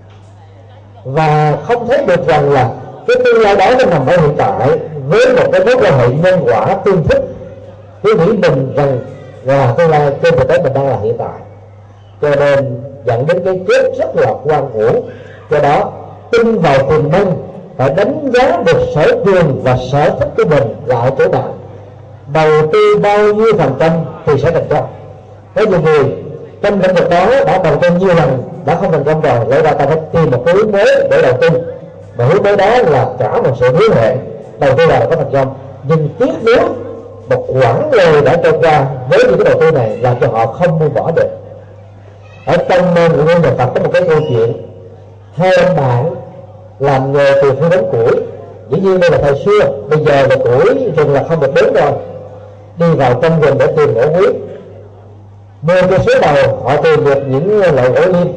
và không thấy được rằng là cái tương lai đó nó nằm ở hiện tại với một cái mối quan hệ nhân quả tương thích. Cứ nghĩ mình rằng là tương lai, trên thực tế mình đang là hiện tại, cho nên dẫn đến cái chết rất là oan uổng. Do đó tin vào tiềm năng, phải đánh giá được sở trường và sở thích của mình là ở chỗ nào, đầu tư bao nhiêu phần trăm thì sẽ thành công. Có nhiều người trong lĩnh vực đó đã đầu tư nhiều lần đã không thành công rồi, lẽ ra ta phải tìm một cái hướng mới để đầu tư, mà hướng mới đó là cả một sự hứa hẹn đầu tư là có thành công. Nhưng tiếc nuối một quãng đời đã trôi qua với những cái đầu tư này làm cho họ không buông bỏ được. Ở trong nguyên nhà Phật có một cái câu chuyện, hai ông bạn làm nghề từ khi đến củi. Dĩ nhiên đây là thời xưa, bây giờ là củi rừng là không được đến rồi, đi vào trong rừng để tìm gỗ quý. Mười cái số đầu họ tìm được những loại gỗ lim,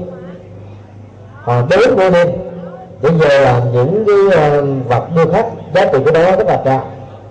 họ đến gỗ lim bây giờ làm những cái vật điêu khắc, giá trị của đó rất là cao.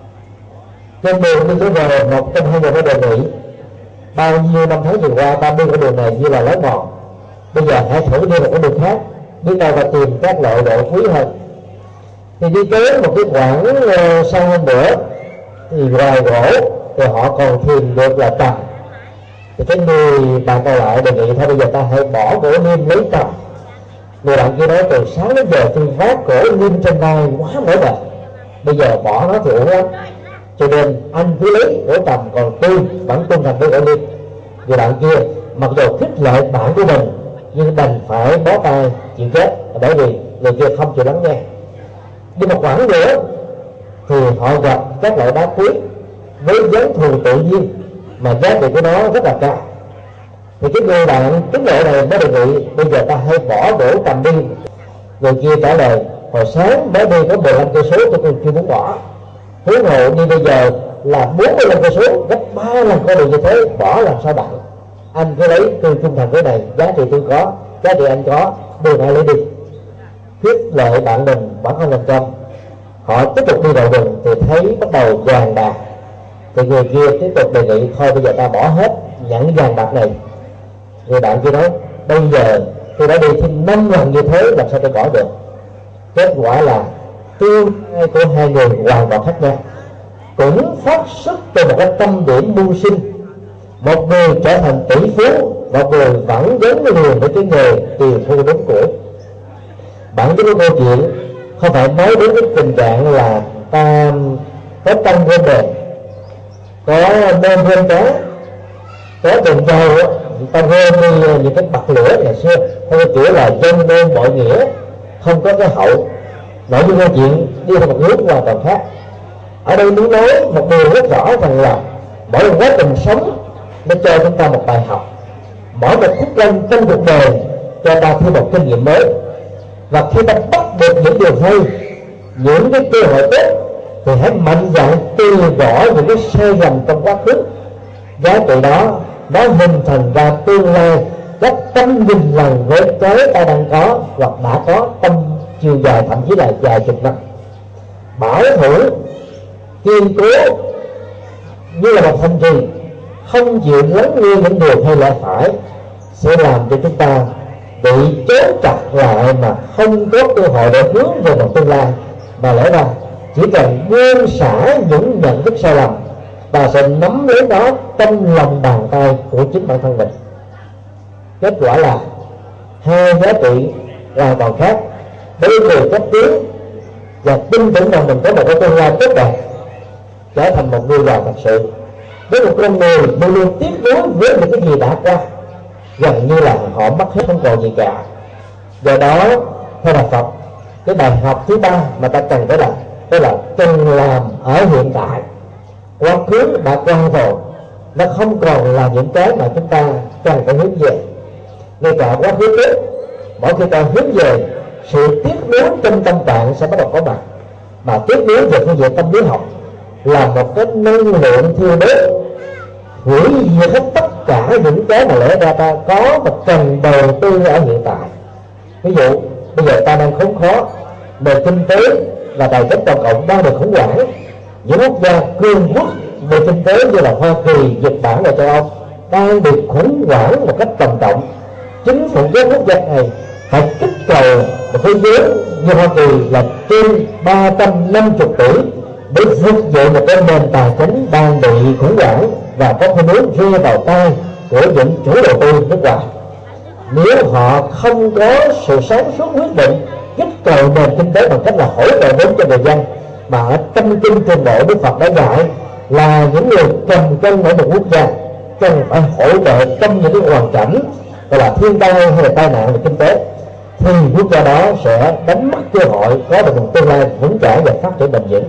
Trên đường đi trở về, một trong hai người đã đề nghị bao nhiêu năm tháng vừa qua ta đi cái đường này như là lối mòn, bây giờ hãy thử đi một cái đường khác, biết đâu và tìm các loại gỗ quý hơn. Thì đi tới một cái khoảng uh, sau hơn nữa thì ngoài gỗ thì họ còn tìm được là trầm. Thì cái người bạn còn lại đề nghị thôi bây giờ ta hãy bỏ gỗ lim lấy trầm. Người bạn kia nói từ sáng đến giờ tôi vác gỗ lim trên vai quá mỏi mệt, bây giờ bỏ nó thì uổng lắm, cho nên anh cứ lấy gỗ trầm, còn tôi vẫn trung thành với gỗ lim. Người bạn kia mặc dù khích lệ bạn của mình nhưng đành phải bó tay chịu chết, bởi vì người kia không chịu lắng nghe. Đi một khoảng nữa thì họ gặp các loại đá quý với dáng thù tự nhiên mà giá trị của nó rất là cao. Thì cái người bạn tín độ này mới đề nghị bây giờ ta hãy bỏ gỗ trầm đi. Người kia trả lời hồi sáng mới đi có mười lăm cây số tôi còn chưa muốn bỏ, huống hộ đi bây giờ là bốn mươi lăm cây số, gấp ba lần con đường như thế, bỏ làm sao bạn. Anh cứ lấy, tôi trung thành với này, giá trị tôi có, giá trị anh có, đường ai lấy đi. Khích lệ bạn mình vẫn không thành công. Họ tiếp tục đi vào rừng thì thấy bắt đầu vàng bạc, thì người kia tiếp tục đề nghị thôi bây giờ ta bỏ hết, nhận vàng bạc này. Người bạn kia nói bây giờ tôi đã đi thêm năm lần như thế, làm sao tôi bỏ được. Kết quả là tương lai của hai người hoàn toàn khác nhau, cũng phát xuất từ một cái tâm điểm mưu sinh. Một người trở thành tỷ phú, một người vẫn dấn liền với cái nghề tiền thu đốn của. Bản chất của câu chuyện không phải nói đến cái tình trạng là ta có tâm gom đèn, có bơm thêm cá, có tiền trâu ta gom đi những cái bật lửa ngày xưa theo kiểu là dân nên mọi nghĩa, không có cái hậu. Nội dung câu chuyện đi theo một hướng hoàn toàn khác. Ở đây muốn nói một điều rất rõ rằng là mỗi một quá trình sống nó cho chúng ta một bài học, mỗi một khúc canh trong cuộc đời cho ta thêm một kinh nghiệm mới. Và khi ta bắt được những điều hay, những cái cơ hội tốt, thì hãy mạnh dạn từ bỏ những cái sai lầm trong quá khứ. Giá trị đó nó hình thành ra tương lai các trăm nghìn lần với cái ta đang có hoặc đã có trong chiều dài, thậm chí là vài chục năm. Bảo thủ kiên cố như là một thành trì, không chịu lắng nghe những điều hay lẽ phải, sẽ làm cho chúng ta bị chốt chặt lại mà không có cơ hội để hướng về một tương lai. Mà lẽ ra chỉ cần buông xả những nhận thức sai lầm, ta sẽ nắm lấy nó trong lòng bàn tay của chính bản thân mình. Kết quả là hai giá trị hoàn toàn khác. Đối với cách tiến và tin tưởng rằng mình có một cái tương lai tốt đẹp, trở thành một người giàu thật sự. Với một con người luôn luôn tiếc nuối với những cái gì đã qua, gần như là họ mất hết, không còn gì cả. Do đó theo đạo Phật, cái bài học thứ ba mà ta cần phải làm đó là cần làm ở hiện tại. Quá khứ đã qua rồi, nó không còn là những cái mà chúng ta cần phải hướng về. Ngay cả quá khứ tốt, mỗi khi ta hướng về, sự tiếc nuối trong tâm trạng sẽ bắt đầu có mặt. Mà tiếc nuối về phương diện tâm lý học là một cái năng lượng thiêu đốt, hủy diệt hết tất cả những cái mà lẽ ra ta có và cần đầu tư ở hiện tại. Ví dụ bây giờ ta đang khốn khó, nền kinh tế và tài chính toàn cầu đang được khủng hoảng. Những quốc gia cường quốc về kinh tế như là Hoa Kỳ, Nhật Bản và châu Âu đang bị khủng hoảng một cách trầm trọng. Chính phủ các quốc gia này phải kích cầu một thế giới như Hoa Kỳ là trên ba trăm năm mươi tỷ để vực dậy một cái nền tài chính đang bị khủng hoảng và có khuynh hướng rơi vào tay của những chủ đầu tư nước ngoài. Nếu họ không có sự sáng suốt quyết định kích cầu nền kinh tế bằng cách là hỗ trợ vốn cho người dân, mà ở tâm kinh trường độ Đức Phật đã dạy là những người cầm cân ở một quốc gia cần phải hỗ trợ trong những cái hoàn cảnh gọi là thiên tai hay là tai nạn về kinh tế, thì quốc gia đó sẽ đánh mất cơ hội có được một tương lai vững chãi và phát triển bền vững.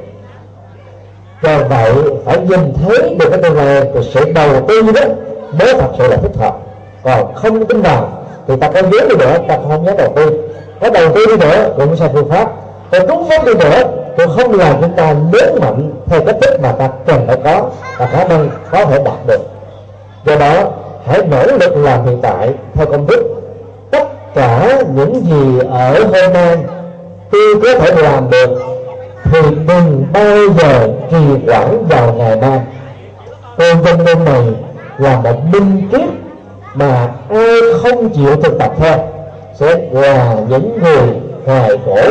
Do vậy phải nhìn thấy được cái tương lai thì sự đầu tư đó mới thật sự là thích hợp. Còn không tin vào thì ta có vốn đi nữa ta không nhớ đầu tư, có đầu tư đi nữa cũng sai phương pháp, còn trúng vốn đi nữa cũng không làm chúng ta lớn mạnh theo cách thức mà ta cần phải có và khả năng có thể đạt được. Do đó hãy nỗ lực làm hiện tại theo công thức tất cả những gì ở hôm nay tôi có thể làm được thì đừng bao giờ trì hoãn vào ngày mai. Con dân môn này là một minh triết mà ai không chịu thực tập theo sẽ là những người hoài khổ.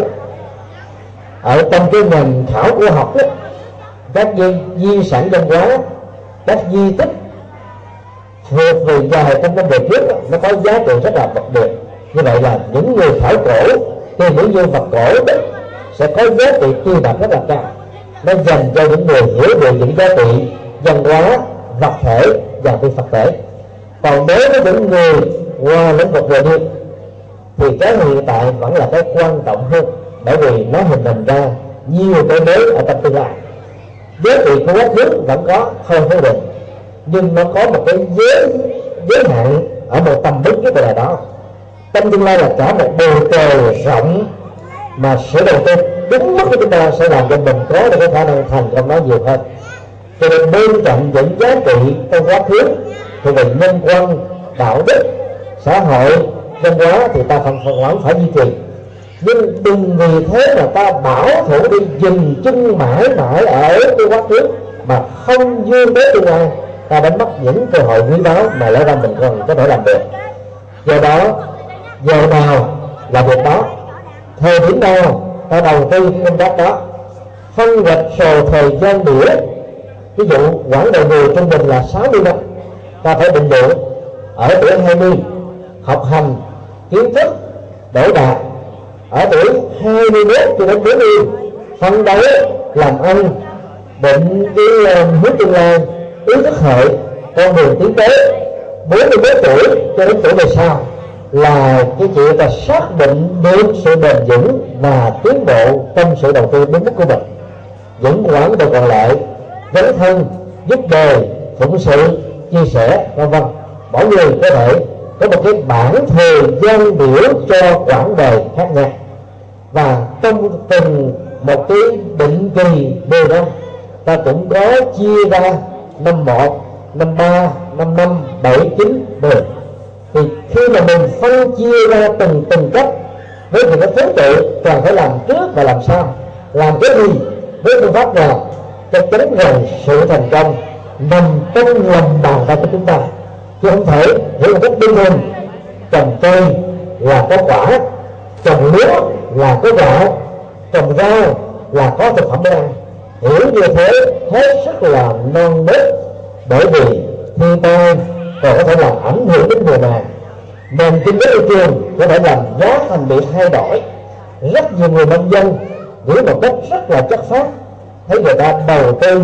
Ở trong cái ngành khảo cổ học đó, các di, di sản văn hóa, các di tích thuộc về dài trong năm về trước đó, nó có giá trị rất là đặc biệt. Như vậy là những người khảo cổ tìm những nhân vật cổ đó sẽ có giá trị tư đặc rất là cao. Nó dành cho những người hiểu được những giá trị văn hóa, vật thể và phi Phật thể. Còn đối với những người qua lĩnh vực về điên thì cái hiện tại vẫn là cái quan trọng hơn, bởi vì nó hình thành ra nhiều cái mới ở trong tương lai. Giá trị của quá khứ vẫn có, không vấn đề, nhưng nó có một cái giới giới hạn ở một tầm mức cái là đó. Trong tương lai là cả một bầu trời rộng mà sự đầu tư đúng mức của chúng ta sẽ làm cho mình có được cái khả năng thành công nó nhiều hơn. Cho nên bên cạnh những giá trị trong quá khứ thì về nhân văn, đạo đức, xã hội, văn hóa thì ta phần phần vẫn phải duy trì. Nhưng đừng vì thế mà ta bảo thủ đi dừng chân mãi mãi ở cái quá khứ mà không vươn tới tương lai, ta đánh mất những cơ hội quý báu mà lẽ ra mình còn có thể làm được. Do đó giờ nào là việc đó, thời điểm nào ta đầu tư công tác đó, phân rạch sổ thời gian đĩa. Ví dụ quãng đời người trung bình là sáu mươi năm, ta phải định lượng ở tuổi hai mươi học hành kiến thức đỗ đạt, ở tuổi hai mươi mốt cho đến bốn mươi phân đấu làm ăn, định cái hướng tương lai, ý thức hệ con đường tiến tới. bốn mươi bốn tuổi cho đến tuổi về sau là cái chuyện là xác định được sự bền vững và tiến bộ trong sự đầu tư đúng mức của mình. Những quãng đời còn lại dấn thân, giúp đời, phụng sự, chia sẻ vân vân, mỗi người có thể có một cái bản thời gian biểu cho quãng đời khác nhau, và trong từng một cái định kỳ mười năm ta cũng có chia ra năm một, năm ba, năm năm, bảy, chín, mười. Thì khi mà mình phân chia ra từng từng cấp với những cái thứ tự cần phải làm trước và làm sau, làm cái gì với phương pháp nào, chắc chắn rằng sự thành công nằm trong lòng bàn tay của chúng ta, chứ không thể hiểu một cách đơn thuần trồng cây là có quả, trồng lúa là có gạo, trồng rau là có thực phẩm để ăn. Hiểu như thế hết sức là non nớt, bởi vì thiên tai còn có thể làm ảnh hưởng đến mùa màng, nền kinh tế thị trường có thể làm giá thành bị thay đổi. Rất nhiều người nông dân nghĩ một cách rất là chất phác, thấy người ta đầu tư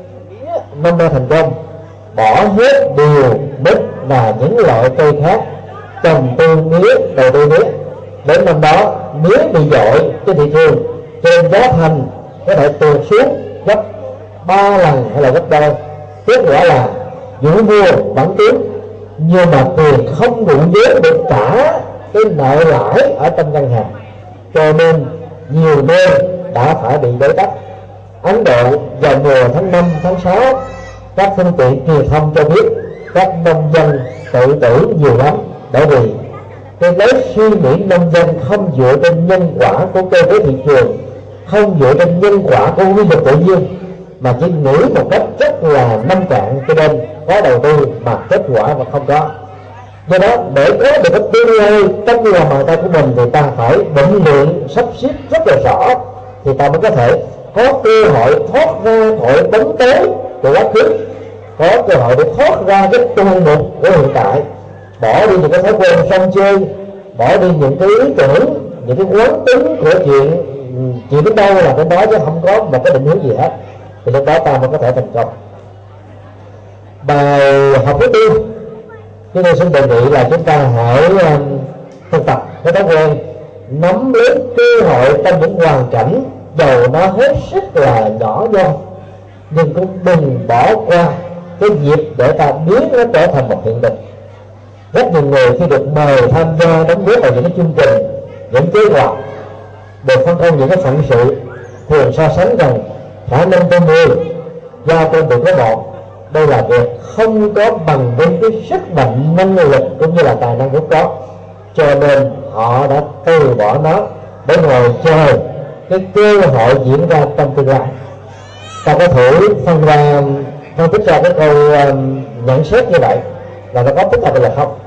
năm nay thành công, bỏ hết điều mít và những loại cây khác, trồng tư mía, đầu tư mía, đến năm đó mía bị dội trên thị trường, trên giá thành có thể tuột xuống gấp ba lần hay là gấp đôi. Kết quả là vụ mua vẫn tiến, nhưng mà tiền không đủ vốn để trả cái nợ lãi ở trong ngân hàng, cho nên nhiều nơi đã phải bị bế tắc. Ấn Độ vào mùa tháng năm, tháng sáu, các phương tiện truyền thông cho biết các nông dân tự tử nhiều lắm, bởi vì cái lối suy nghĩ nông dân không dựa trên nhân quả của cơ chế thị trường, không dựa trên nhân quả của quy luật tự nhiên, mà chỉ nghĩ một cách rất là nông cạn, cho nên có đầu tư mà kết quả mà không có. Do đó để có được cái tương lai trong lòng bàn tay của mình thì ta phải định lượng sắp xếp rất là rõ, thì ta mới có thể có cơ hội thoát ra khỏi bóng tối của quá khứ, có cơ hội để thoát ra cái tù mục của hiện tại, bỏ đi những cái thói quen sân chơi, bỏ đi những cái ý tưởng, những cái quán tính của chuyện chuyện đến đâu là đến đó, chứ không có một cái định hướng gì hết, thì lúc đó ta mới có thể thành công. Bài học thứ tư, chúng tôi xin đề nghị là chúng ta hãy um, thực tập cái thói quen nắm lấy cơ hội trong những hoàn cảnh dầu nó hết sức là nhỏ nhoi, nhưng cũng đừng bỏ qua cái dịp để ta biến nó trở thành một hiện thực. Rất nhiều người khi được mời tham gia đóng góp vào những cái chương trình, những kế hoạch, được phân công những cái phận sự, thường so sánh rằng khả năng tôi mười, giao tôi được có một. Đây là việc không có bằng với cái sức mạnh năng lực cũng như là tài năng vốn có, cho nên họ đã từ bỏ nó để ngồi chờ cái cơ hội diễn ra trong tương lai. Ta có thể phân ra phân tích ra cái câu um, nhận xét như vậy là nó có thích hợp hay là không.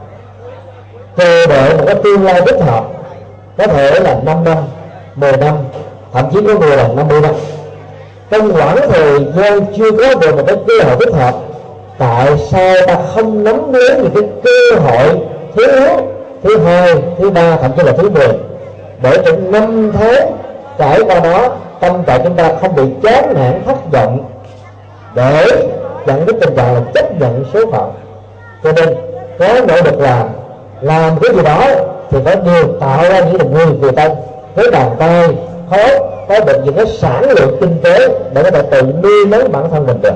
Chờ đợi một cái tương lai thích hợp có thể là năm năm, mười năm, thậm chí có người là năm mươi năm. Trong khoảng thời gian chưa có được một cái cơ hội thích hợp, tại sao ta không nắm lấy những cái cơ hội thứ yếu, thứ hai, thứ ba, thậm chí là thứ mười, để trong năm tháng trải qua đó tâm trạng chúng ta không bị chán nản thất vọng, để dẫn đến tình trạng là chấp nhận số phận. Cho nên có nỗ lực làm làm cái gì đó thì phải điều tạo ra những niềm vui người ta với bàn tay khó có được những cái sản lượng kinh tế để có thể tự nuôi lớn bản thân mình được.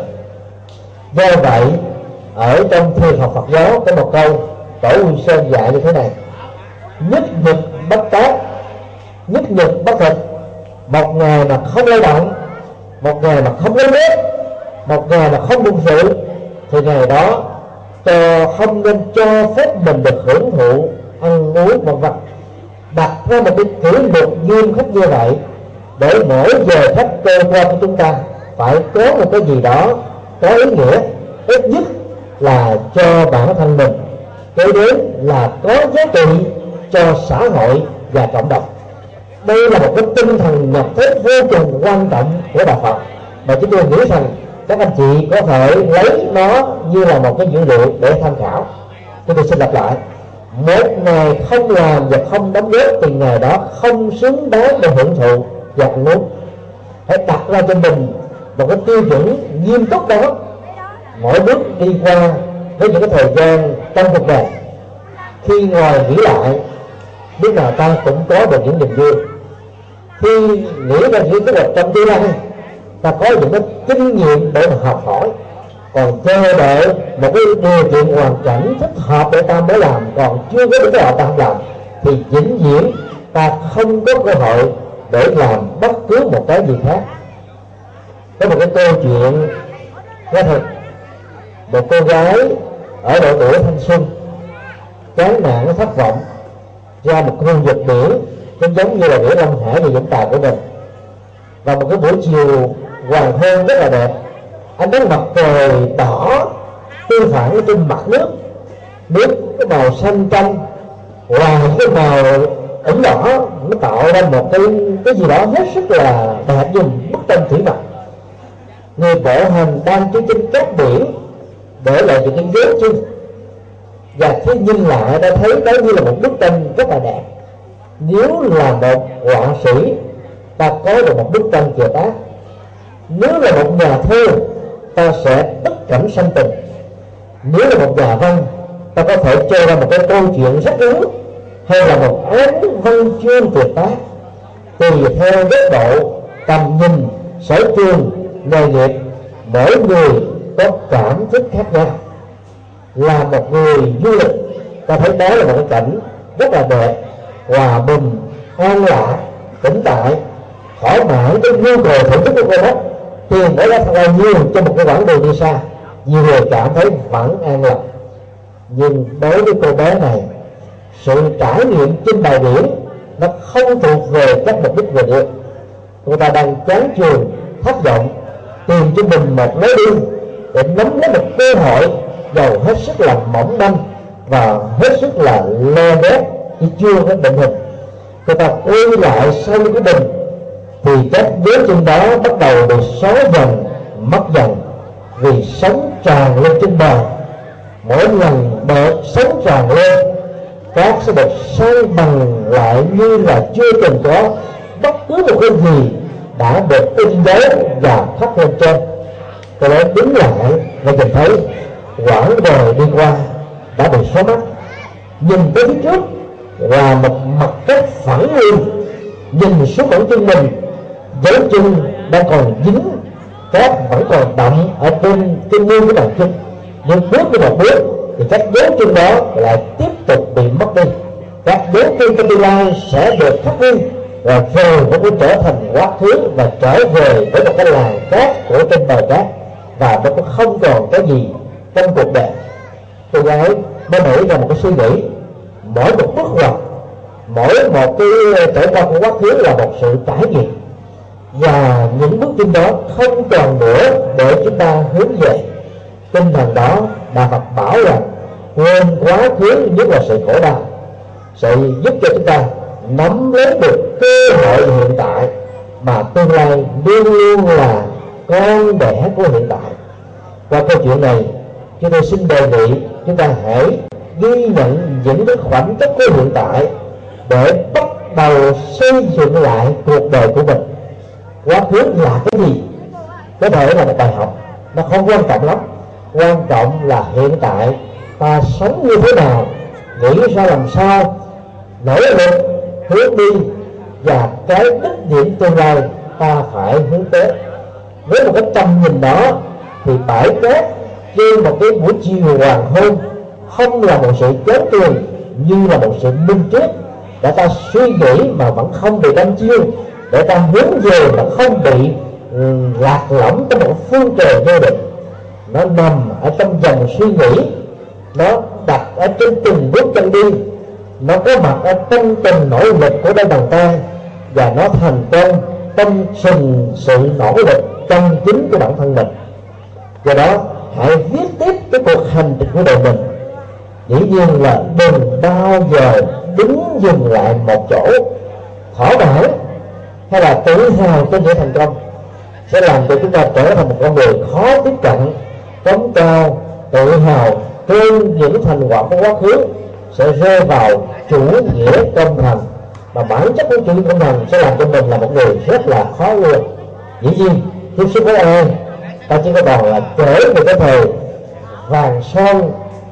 Do vậy ở trong thiền học Phật giáo có một câu Tổ Nguyên Sơn dạy như thế này: nhất nhật bất tác, nhất nhật bất thực. Một ngày mà không lao động, một ngày mà không lấy nước, một ngày mà không bụng sự, thì ngày đó cho không nên cho phép mình được hưởng thụ ăn uống vân vân. Đặt ra một cái kỷ luật nghiêm khắc như vậy, để mỗi giờ khắc trôi qua của chúng ta phải có một cái gì đó có ý nghĩa, ít nhất là cho bản thân mình, kế đến là có giá trị cho xã hội và cộng đồng. Đây là một cái tinh thần nhập thế vô cùng quan trọng của Đạo Phật, mà chúng tôi nghĩ rằng các anh chị có thể lấy nó như là một cái dữ liệu để tham khảo. Chúng tôi xin lặp lại: một ngày không làm và không đóng góp thì ngày đó không xứng đáng để hưởng thụ và ăn uống. Hãy đặt ra cho mình một cái tiêu chuẩn nghiêm túc đó. Mỗi bước đi qua với những cái thời gian trong cuộc đời. Khi ngồi nghĩ lại, lúc nào ta cũng có được những niềm vui. Khi nghĩ ra những kế hoạch trong tương lai, ta có những cái kinh nghiệm để mà học hỏi. Còn chờ đợi một cái điều kiện hoàn cảnh thích hợp để ta mới làm, còn chưa có đến cái họ ta không làm, thì vĩnh viễn ta không có cơ hội để làm bất cứ một cái gì khác. Có một cái câu chuyện có thật. Một cô gái ở độ tuổi thanh xuân chán nản thất vọng ra một khu vực biển cũng giống như là biển Lâm Hải về Vũng Tàu của mình. Và một cái buổi chiều hoàng hôn rất là đẹp, ánh nắng mặt trời đỏ tương phản trên mặt nước, nước cái màu xanh trong hòa cái màu ửng đỏ, nó tạo ra một cái cái gì đó hết sức là đẹp như bức tranh thủy mặc. Người bộ hành đang trên trên cát biển để lại những cái dấu chân, và khi nhìn lại ta thấy đó như là một bức tranh rất là đẹp. Nếu là một họa sĩ, ta có được một bức tranh kiệt tác. Nếu là một nhà thơ, ta sẽ tất cảnh sanh tình. Nếu là một nhà văn, ta có thể chơi ra một cái câu chuyện rất lớn, hay là một án văn chương tuyệt tác. Tùy theo góc độ, tầm nhìn, sở trường, nghề nghiệp, mỗi người có cảm thức khác nhau. Là một người du lịch, ta thấy đó là một cái cảnh rất là đẹp, hòa bình, an lạc, tĩnh tại, thoải mái cái nhu cầu thưởng thức của con mắt. Tiền để ra thật là nhiều cho một cái quãng đường đi xa, nhiều người cảm thấy vẫn an lạc. Nhưng đối với cô bé này, sự trải nghiệm trên bờ biển nó không thuộc về các mục đích về được. Cô ta đang chán chường, thất vọng, tìm cho mình một lối đi để nắm lấy một cơ hội giàu hết sức là mỏng manh và hết sức là le đét, chứ chưa có định hình. Cô ta quay lại sau cái bình, thì các dấu chân đó bắt đầu bị xóa dần, mất dần, vì sóng tràn lên trên bờ. Mỗi lần đợt sóng tràn lên, cát sẽ được xây bằng lại như là chưa từng có bất cứ một cái gì đã được in dấu và khắc lên trên. Tôi nói đứng lại và nhìn thấy quãng đời đi qua đã bị xóa mất. Nhìn tới phía trước là một mặt cát phẳng luôn, nhìn xuống bản chân mình, dấu chân đang còn dính, cát vẫn còn đậm ở trên cái mương của bàn chân. Nhưng bước với một bước thì các dấu chân đó lại tiếp tục bị mất đi. Các dấu chân trong tương lai sẽ được khắc ghi, và rồi nó cũng trở thành quá khứ và trở về với một cái làng cát của trên bờ cát, và nó cũng không còn cái gì trong cuộc đời. Cô gái mới nảy ra một cái suy nghĩ, mỗi một bước ngoặt, mỗi một cái trải qua của quá khứ là một sự trải nghiệm, và những bước chân đó không còn nữa để chúng ta hướng về. Tinh thần đó Đạo Phật bảo rằng quên quá khứ nhất là sự khổ đau, sẽ giúp cho chúng ta nắm lấy được cơ hội hiện tại, mà tương lai luôn luôn là con đẻ của hiện tại. Qua câu chuyện này, chúng tôi xin đề nghị chúng ta hãy ghi nhận những cái khoảnh khắc của hiện tại để bắt đầu xây dựng lại cuộc đời của mình. Quá khứ là cái gì? Có thể là một bài học, nó không quan trọng lắm. Quan trọng là hiện tại ta sống như thế nào, nghĩ ra làm sao, nỗ lực hướng đi, và cái đích điểm tương lai ta phải hướng tới. Với một cái tầm nhìn đó thì bãi cát trên một cái buổi chiều hoàng hôn không là một sự chán chường, như là một sự minh triết để ta suy nghĩ mà vẫn không bị đâm chiêu, để ta hướng về mà không bị um, lạc lõng trong một phương trời vô định. Nó nằm ở trong dòng suy nghĩ, nó đặt ở trên từng bước chân đi, nó có mặt ở trong từng nỗ lực của đôi bàn tay, và nó thành công trong từng sự nỗ lực chân chính của bản thân mình. Do đó hãy viết tiếp cái cuộc hành trình của đời mình. Dĩ nhiên là đừng bao giờ đứng dừng lại một chỗ, thỏa mãn hay là tự hào trên những thành công sẽ làm cho chúng ta trở thành một con người khó tiếp cận, cống cao, tự hào trên những thành quả của quá khứ, sẽ rơi vào chủ nghĩa công thần, mà bản chất của chủ nghĩa công thần sẽ làm cho mình là một người rất là khó luôn. Dĩ nhiên tiếp xúc với ai, ta chỉ có còn là kể về cái thời vàng son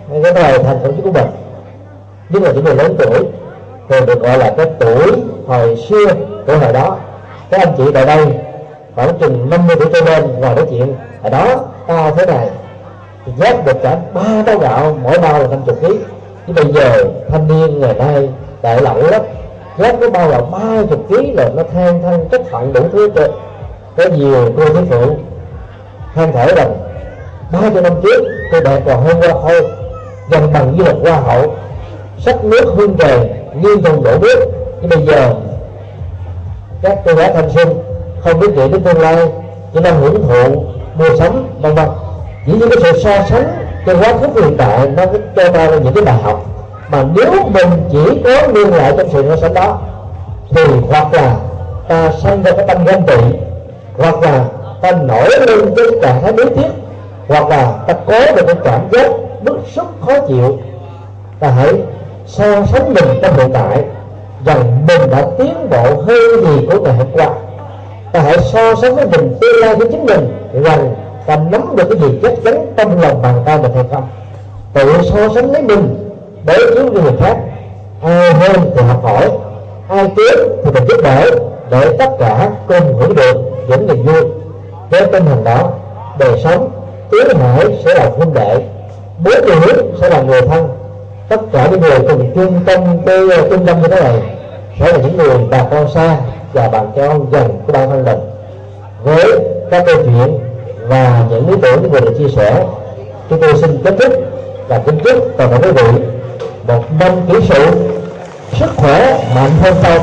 cái thời thành tổ chức của mình, nhất là những người lớn tuổi, thường được gọi là cái tuổi hồi xưa của hồi đó. Các anh chị tại đây khoảng chừng năm mươi tuổi trở lên ngồi nói chuyện, hồi đó ta thế này thì vác được cả ba bao gạo, mỗi bao là năm chục ký. Chứ bây giờ thanh niên ngày nay đại lậu lắm, vác cái bao gạo ba chục ký là nó than thân trách phận đủ thứ trên. Có nhiều cô thí phụ than thở rằng ba mươi năm trước tôi đẹp còn hơn hoa khôi, gần bằng như là hoa hậu, sắc nước hương trời như dòng đổ nước. Nhưng bây giờ các cô gái thanh xuân không biết nghĩ đến tương lai, chỉ đang hưởng thụ mua sắm vân vân. Chỉ những cái sự so sánh trong quá khứ hiện tại nó cho ta những cái bài học mà nếu mình chỉ có liên lại trong sự so sánh đó thì hoặc là ta sanh ra cái tâm ganh tị, hoặc là ta nổi lên cái trạng thái đối tiếc, hoặc là ta có được cái cảm giác bức xúc khó chịu. Ta hãy so sánh mình trong hiện tại rằng mình đã tiến bộ hơn gì của ngày hôm qua. Ta hãy so sánh với mình tương lai của chính mình rằng ta nắm được cái gì chắc chắn trong lòng bàn tay mình hay không. Tự so sánh lấy mình đối chiếu với người khác, ai hơn thì học hỏi, ai kém thì mình giúp đỡ, để tất cả cùng hưởng được những niềm vui. Với tinh thần đó, đời sống tứ hải sẽ là huynh đệ, bốn người nước sẽ là người thân. Tất cả những người cùng chung tâm cái trung tâm như thế này sẽ là những người bà con xa và bà con gần của bản thân mình. Với các câu chuyện và những lý tưởng vừa được chia sẻ, chúng tôi xin kết thúc và kính chúc toàn thể quý vị một năm kỷ Sửu sức khỏe mạnh hơn sau,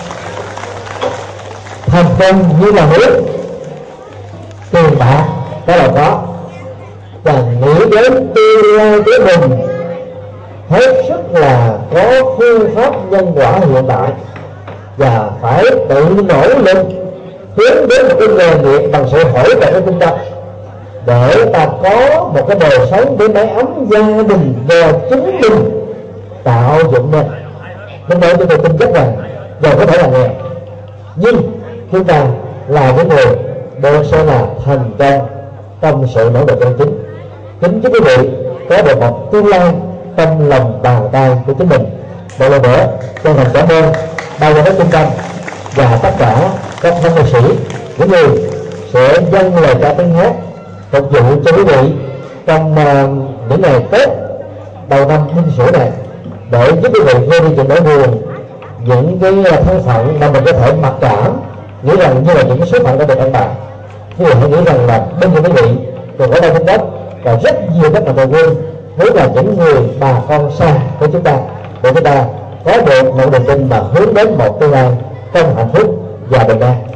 thành công như là nước, tiền bạc đó là có, và nghĩ đến tương lai của mình hết sức là có phương pháp nhân quả hiện tại, và phải tự nỗ lực hướng đến một cái nghề nghiệp bằng sự hỗ trợ của trung tâm, để ta có một cái đời sống với mái ấm gia đình do chính mình tạo dựng nên. Nên đây chúng tôi tin chắc rằng dù có thể là nghèo, nhưng chúng ta là những người đều sẽ là thành công trong sự nỗ lực chân chính. Kính chúc quý vị có được một tương lai trong lòng bàn tay của chính mình. Một lần nữa chân thành cảm ơn ban giám đốc trung tâm và tất cả các văn nghệ sĩ, những người sẽ dâng lời ca tiếng hát phục vụ cho quý vị trong uh, những ngày Tết đầu năm Đinh Sửu này, để giúp quý vị vơi đi những nỗi buồn, những cái thân phận mà mình có thể mặc cảm, nghĩ rằng như là những cái số phận đã được ăn bài. Quý vị hãy nghĩ rằng là bên cạnh quý vị còn có đây trên đất và rất nhiều các mạnh thường quân, với là những người bà con xa của chúng ta, để chúng ta có được một niềm tin mà hướng đến một tương lai trong hạnh phúc và bình an.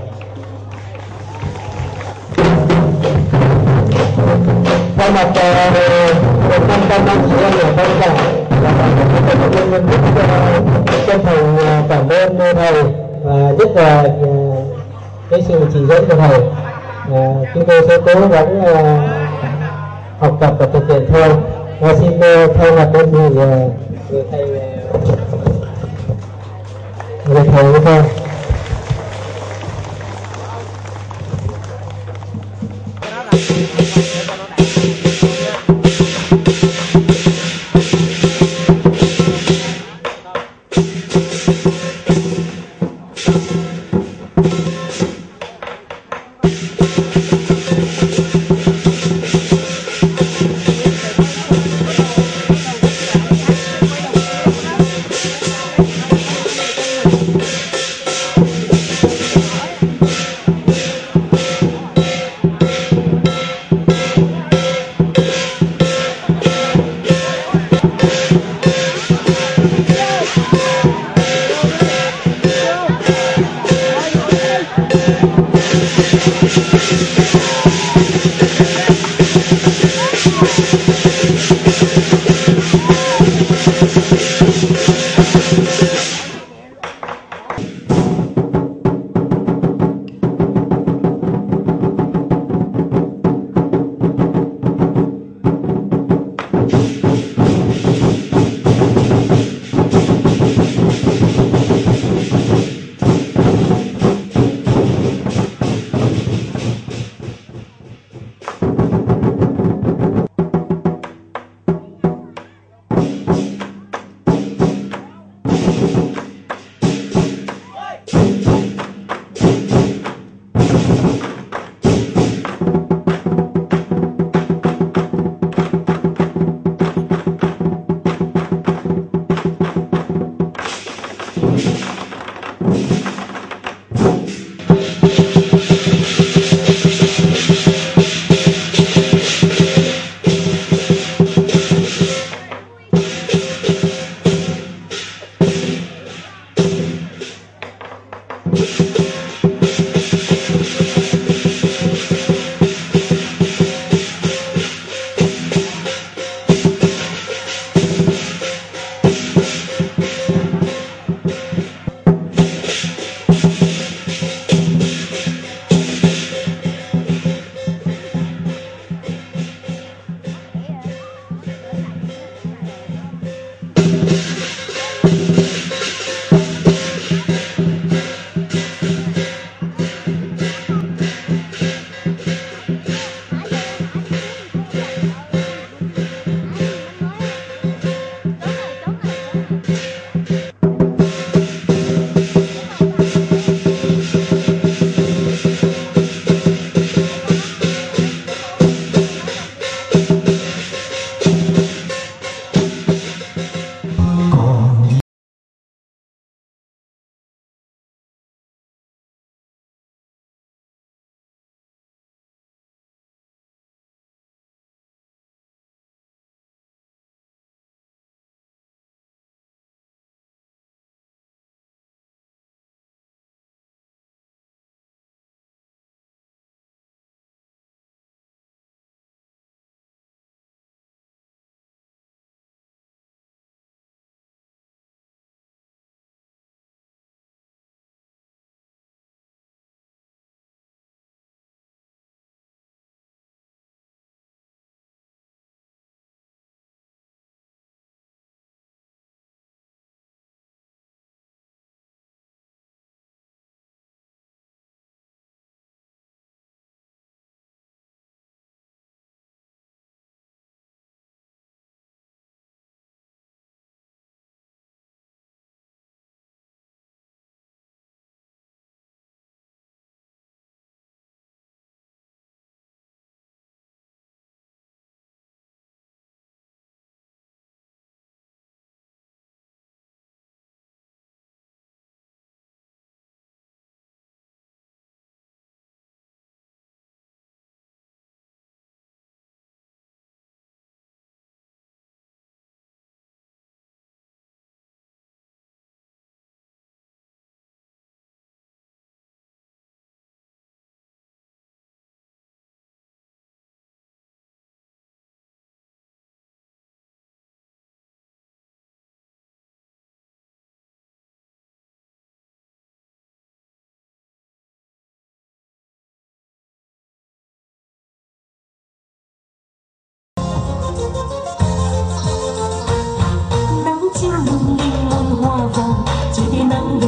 Thay mặt một năm trăm năm sự anh hùng phong trào là một nhân dân rất chân thành cảm ơn thầy, và rất là cái sự chỉ dẫn của thầy. Chúng tôi sẽ cố gắng học tập và thực hiện theo. Và xin thay mặt đơn vị người thầy người thầy của tôi.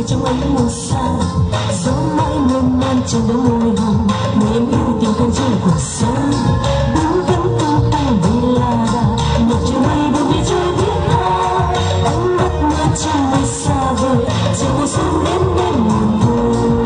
trong ánh mùa xa, gió mãi mơn man trong đôi môi hồng, người em yêu tìm con trên cuộc sống. Bước vẫn tung tăng vì là đà, một chiều nay buồn vì trời biết tha. Ánh mắt mưa trong mây xa vời, chiều mùa xuân đến bên buồn vui.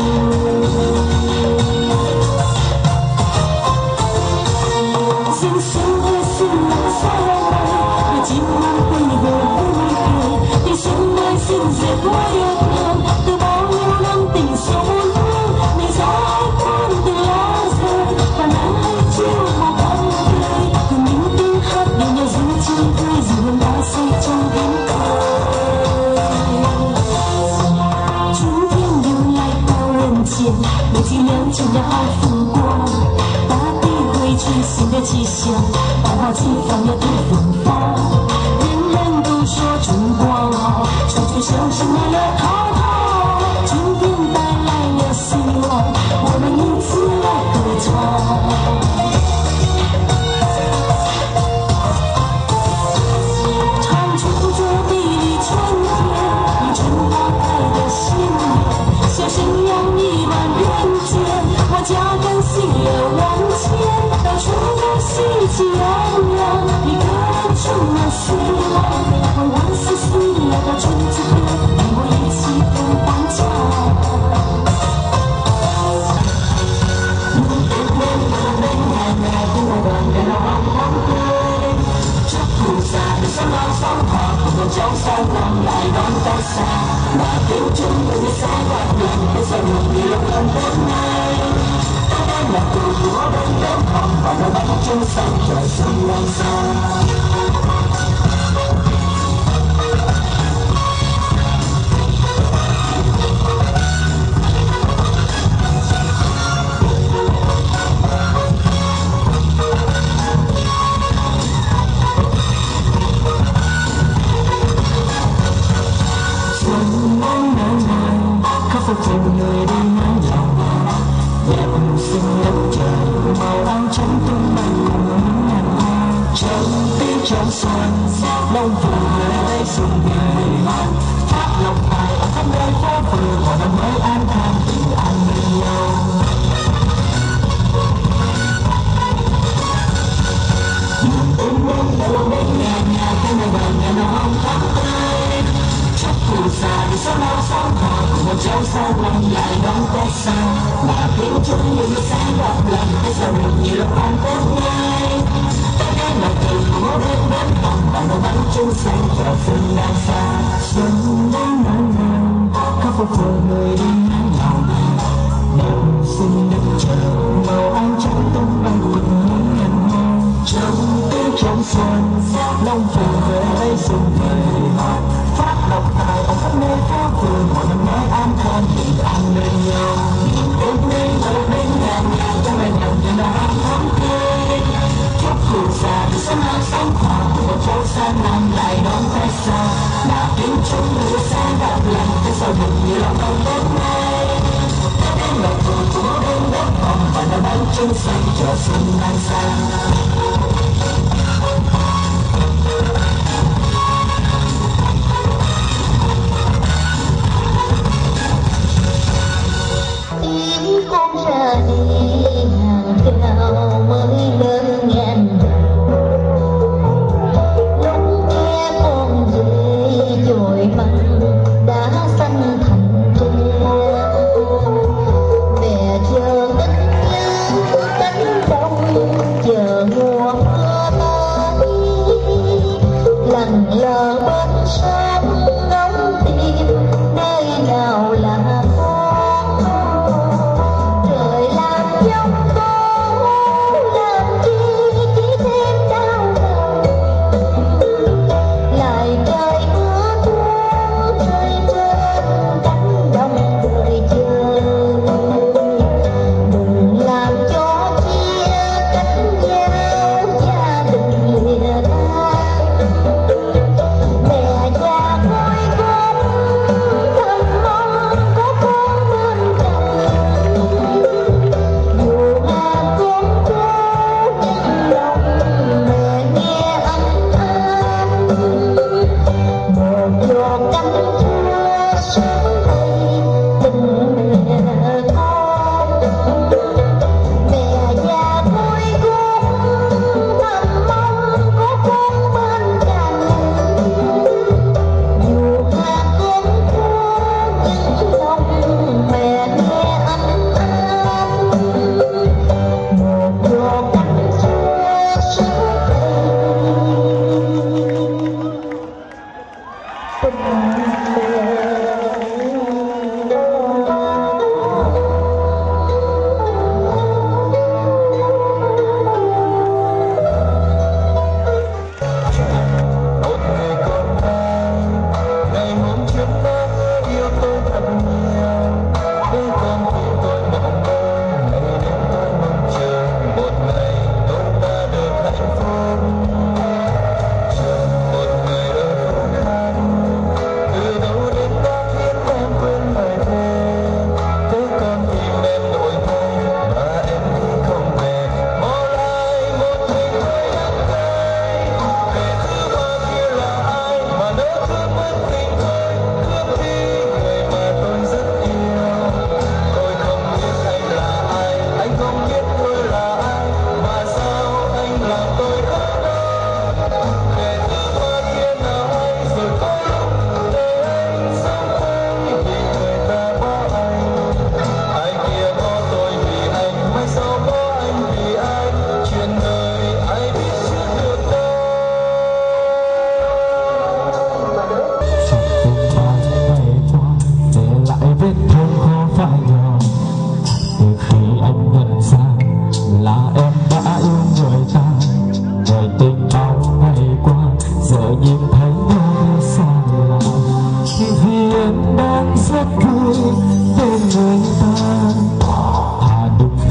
Riêng sớm hơi xuân nắng xa mây, người chim hoang quay về vui cười, tiếng xuân mai xin dệt mái yêu thương. Từ bao nhiêu năm tình sâu muôn hương, này gió hãy cuốn từ lá rơi, và nắng hãy chiếu màu bóng tươi. Cùng những tiếng hát để nhau giữ chân tươi, dù hương đã say trong tiếng cười. Chúng thiên điều lại cao lên triển, để chi nhớ trong nhà hai phương qua. Ta đi quay chuyên xin để chi xiang, bảo hoa chi phẳng nhớ tới phượng hoa.人人都说烛光好，处处像是美了滔滔。春天带来了希望，我们因此来歌唱。唱出这地里春天，迎春花开的新年，像神阳一般人间。我家跟喜乐往前，到处都喜气洋洋，一个人充满希望。万万岁岁来到春之歌，与我一起分欢唱。祝福晒你心安心學，同我將山林嚟講得晒。那表中每隻山骨人，其實容易落人的愛。多單人到我永遠行，為我揾終生在心安生。Tình người đi nắng lòng, đẹp xinh đất trời, màu áo trắng tung bay cùng những ngàn hoa. Trong tiếng trong xuân, đông phủ người đây xuân người, phát lộc tài ở khắp nơi phố phường, họ năm mới an khang tình an bên nhau. Đường tung lên đầu bên nhà nhà, cái này bằng nhà nó không thắm tươi. Chúc phù sa đi sớm áo sáng thọ, cùng một cháu xa lòng lại đón Tết xa. Mà tiếng chung như sáng gặp lần, cái sao được nhiều lúc ăn Tết ngay. Tết đến là từ của đến đến phòng, và nó bánh trưng xanh cho phương đang xa. Xuân đến nắng nắng, khắp phố phường người đi nắng lòng. Đồng xinh đất trời, màu áo trắng tung bay cùng những ngàn hoa. Trong tiếng trong xuân, long phủ về đây xuân về hót. Phát độc tài ở khắp nơi phố phường, mọi năm mới an khang bình an bên nhau. Đến đây ở bên nhà nhà, trong ngày đồng tiền đã hăng thắm tươi. Chúc phù sa đi sớm áo sáng khoa, một cháu xa năm lại đón Tết xa. Đã tiếng chung người xa gặp lần, cái sao được như lòng không Tết ngay. Tết đến ngọc phù cũng đến đến phòng, và đã bánh trưng xanh cho xuân đang xa. Con ra đi hàng cao mới lớn ngàn lúc nghe con dê dội măng đã xanh thành tre. Mẹ chờ cánh nhớ cánh đông, chờ mùa mưa tới lặng lờ bên sông ngóng tìm nơi nào là dù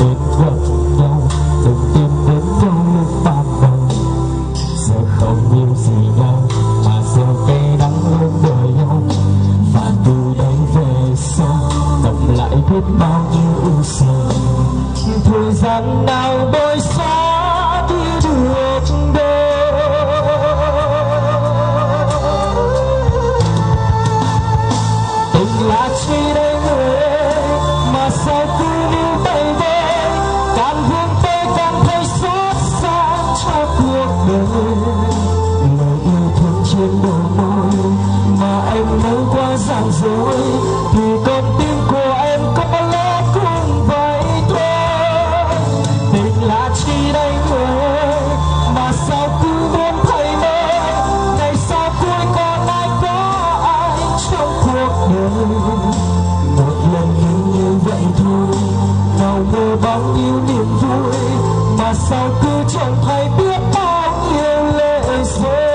đến gần nhau, đừng tìm đến nhau lúc ban đầu. Giờ không yêu gì nhau mà giờ cay đắng luôn đời nhau, và từ đây về sau tổng lại biết bao nhiêu ưu sầu. Thời gian nào bôi xóa đi được đâu, tình là chi đây người ơi mà sao cứ níu tay với, càng vương tôi càng thấy xót xa cho cuộc đời. Lời yêu thương trên đôi môi mà anh nói qua giảng dối, thì con tim của em có lẽ cũng vậy thôi. Tình là chi đây người ơi mà sao cứ muốn thay đổi, ngày sau cuối còn ai có ai trong cuộc đời. Một lần yêu như vậy thôi, nào ngờ bao nhiêu niềm vui mà sao cứ chẳng thấy biết bao nhiêu lệ rơi.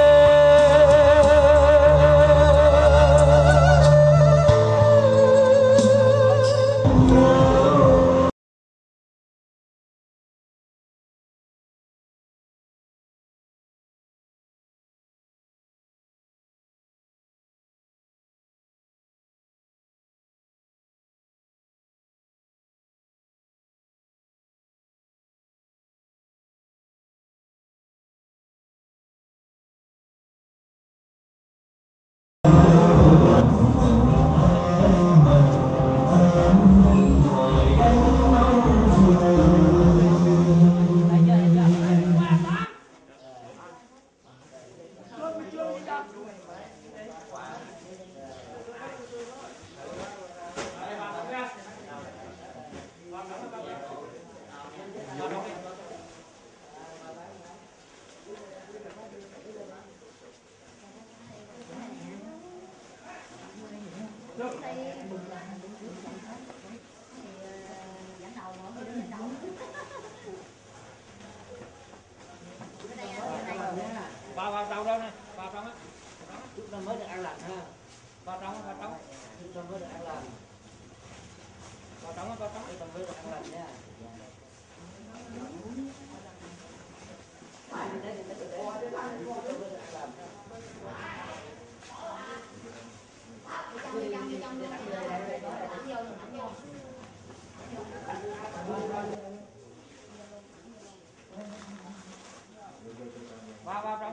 Vào vào trong đâu nè, vào trong á. Chúng ta mới được ăn lành ha. Vào trong á, vào trong. Chúng ta mới được ăn lành. Vào trong á, vào trong. Chúng ta mới được ăn lành nha. Vào vào trong.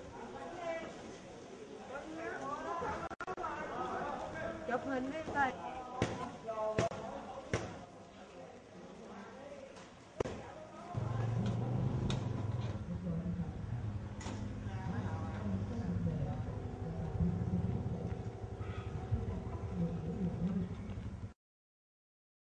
Chụp hình đi coi.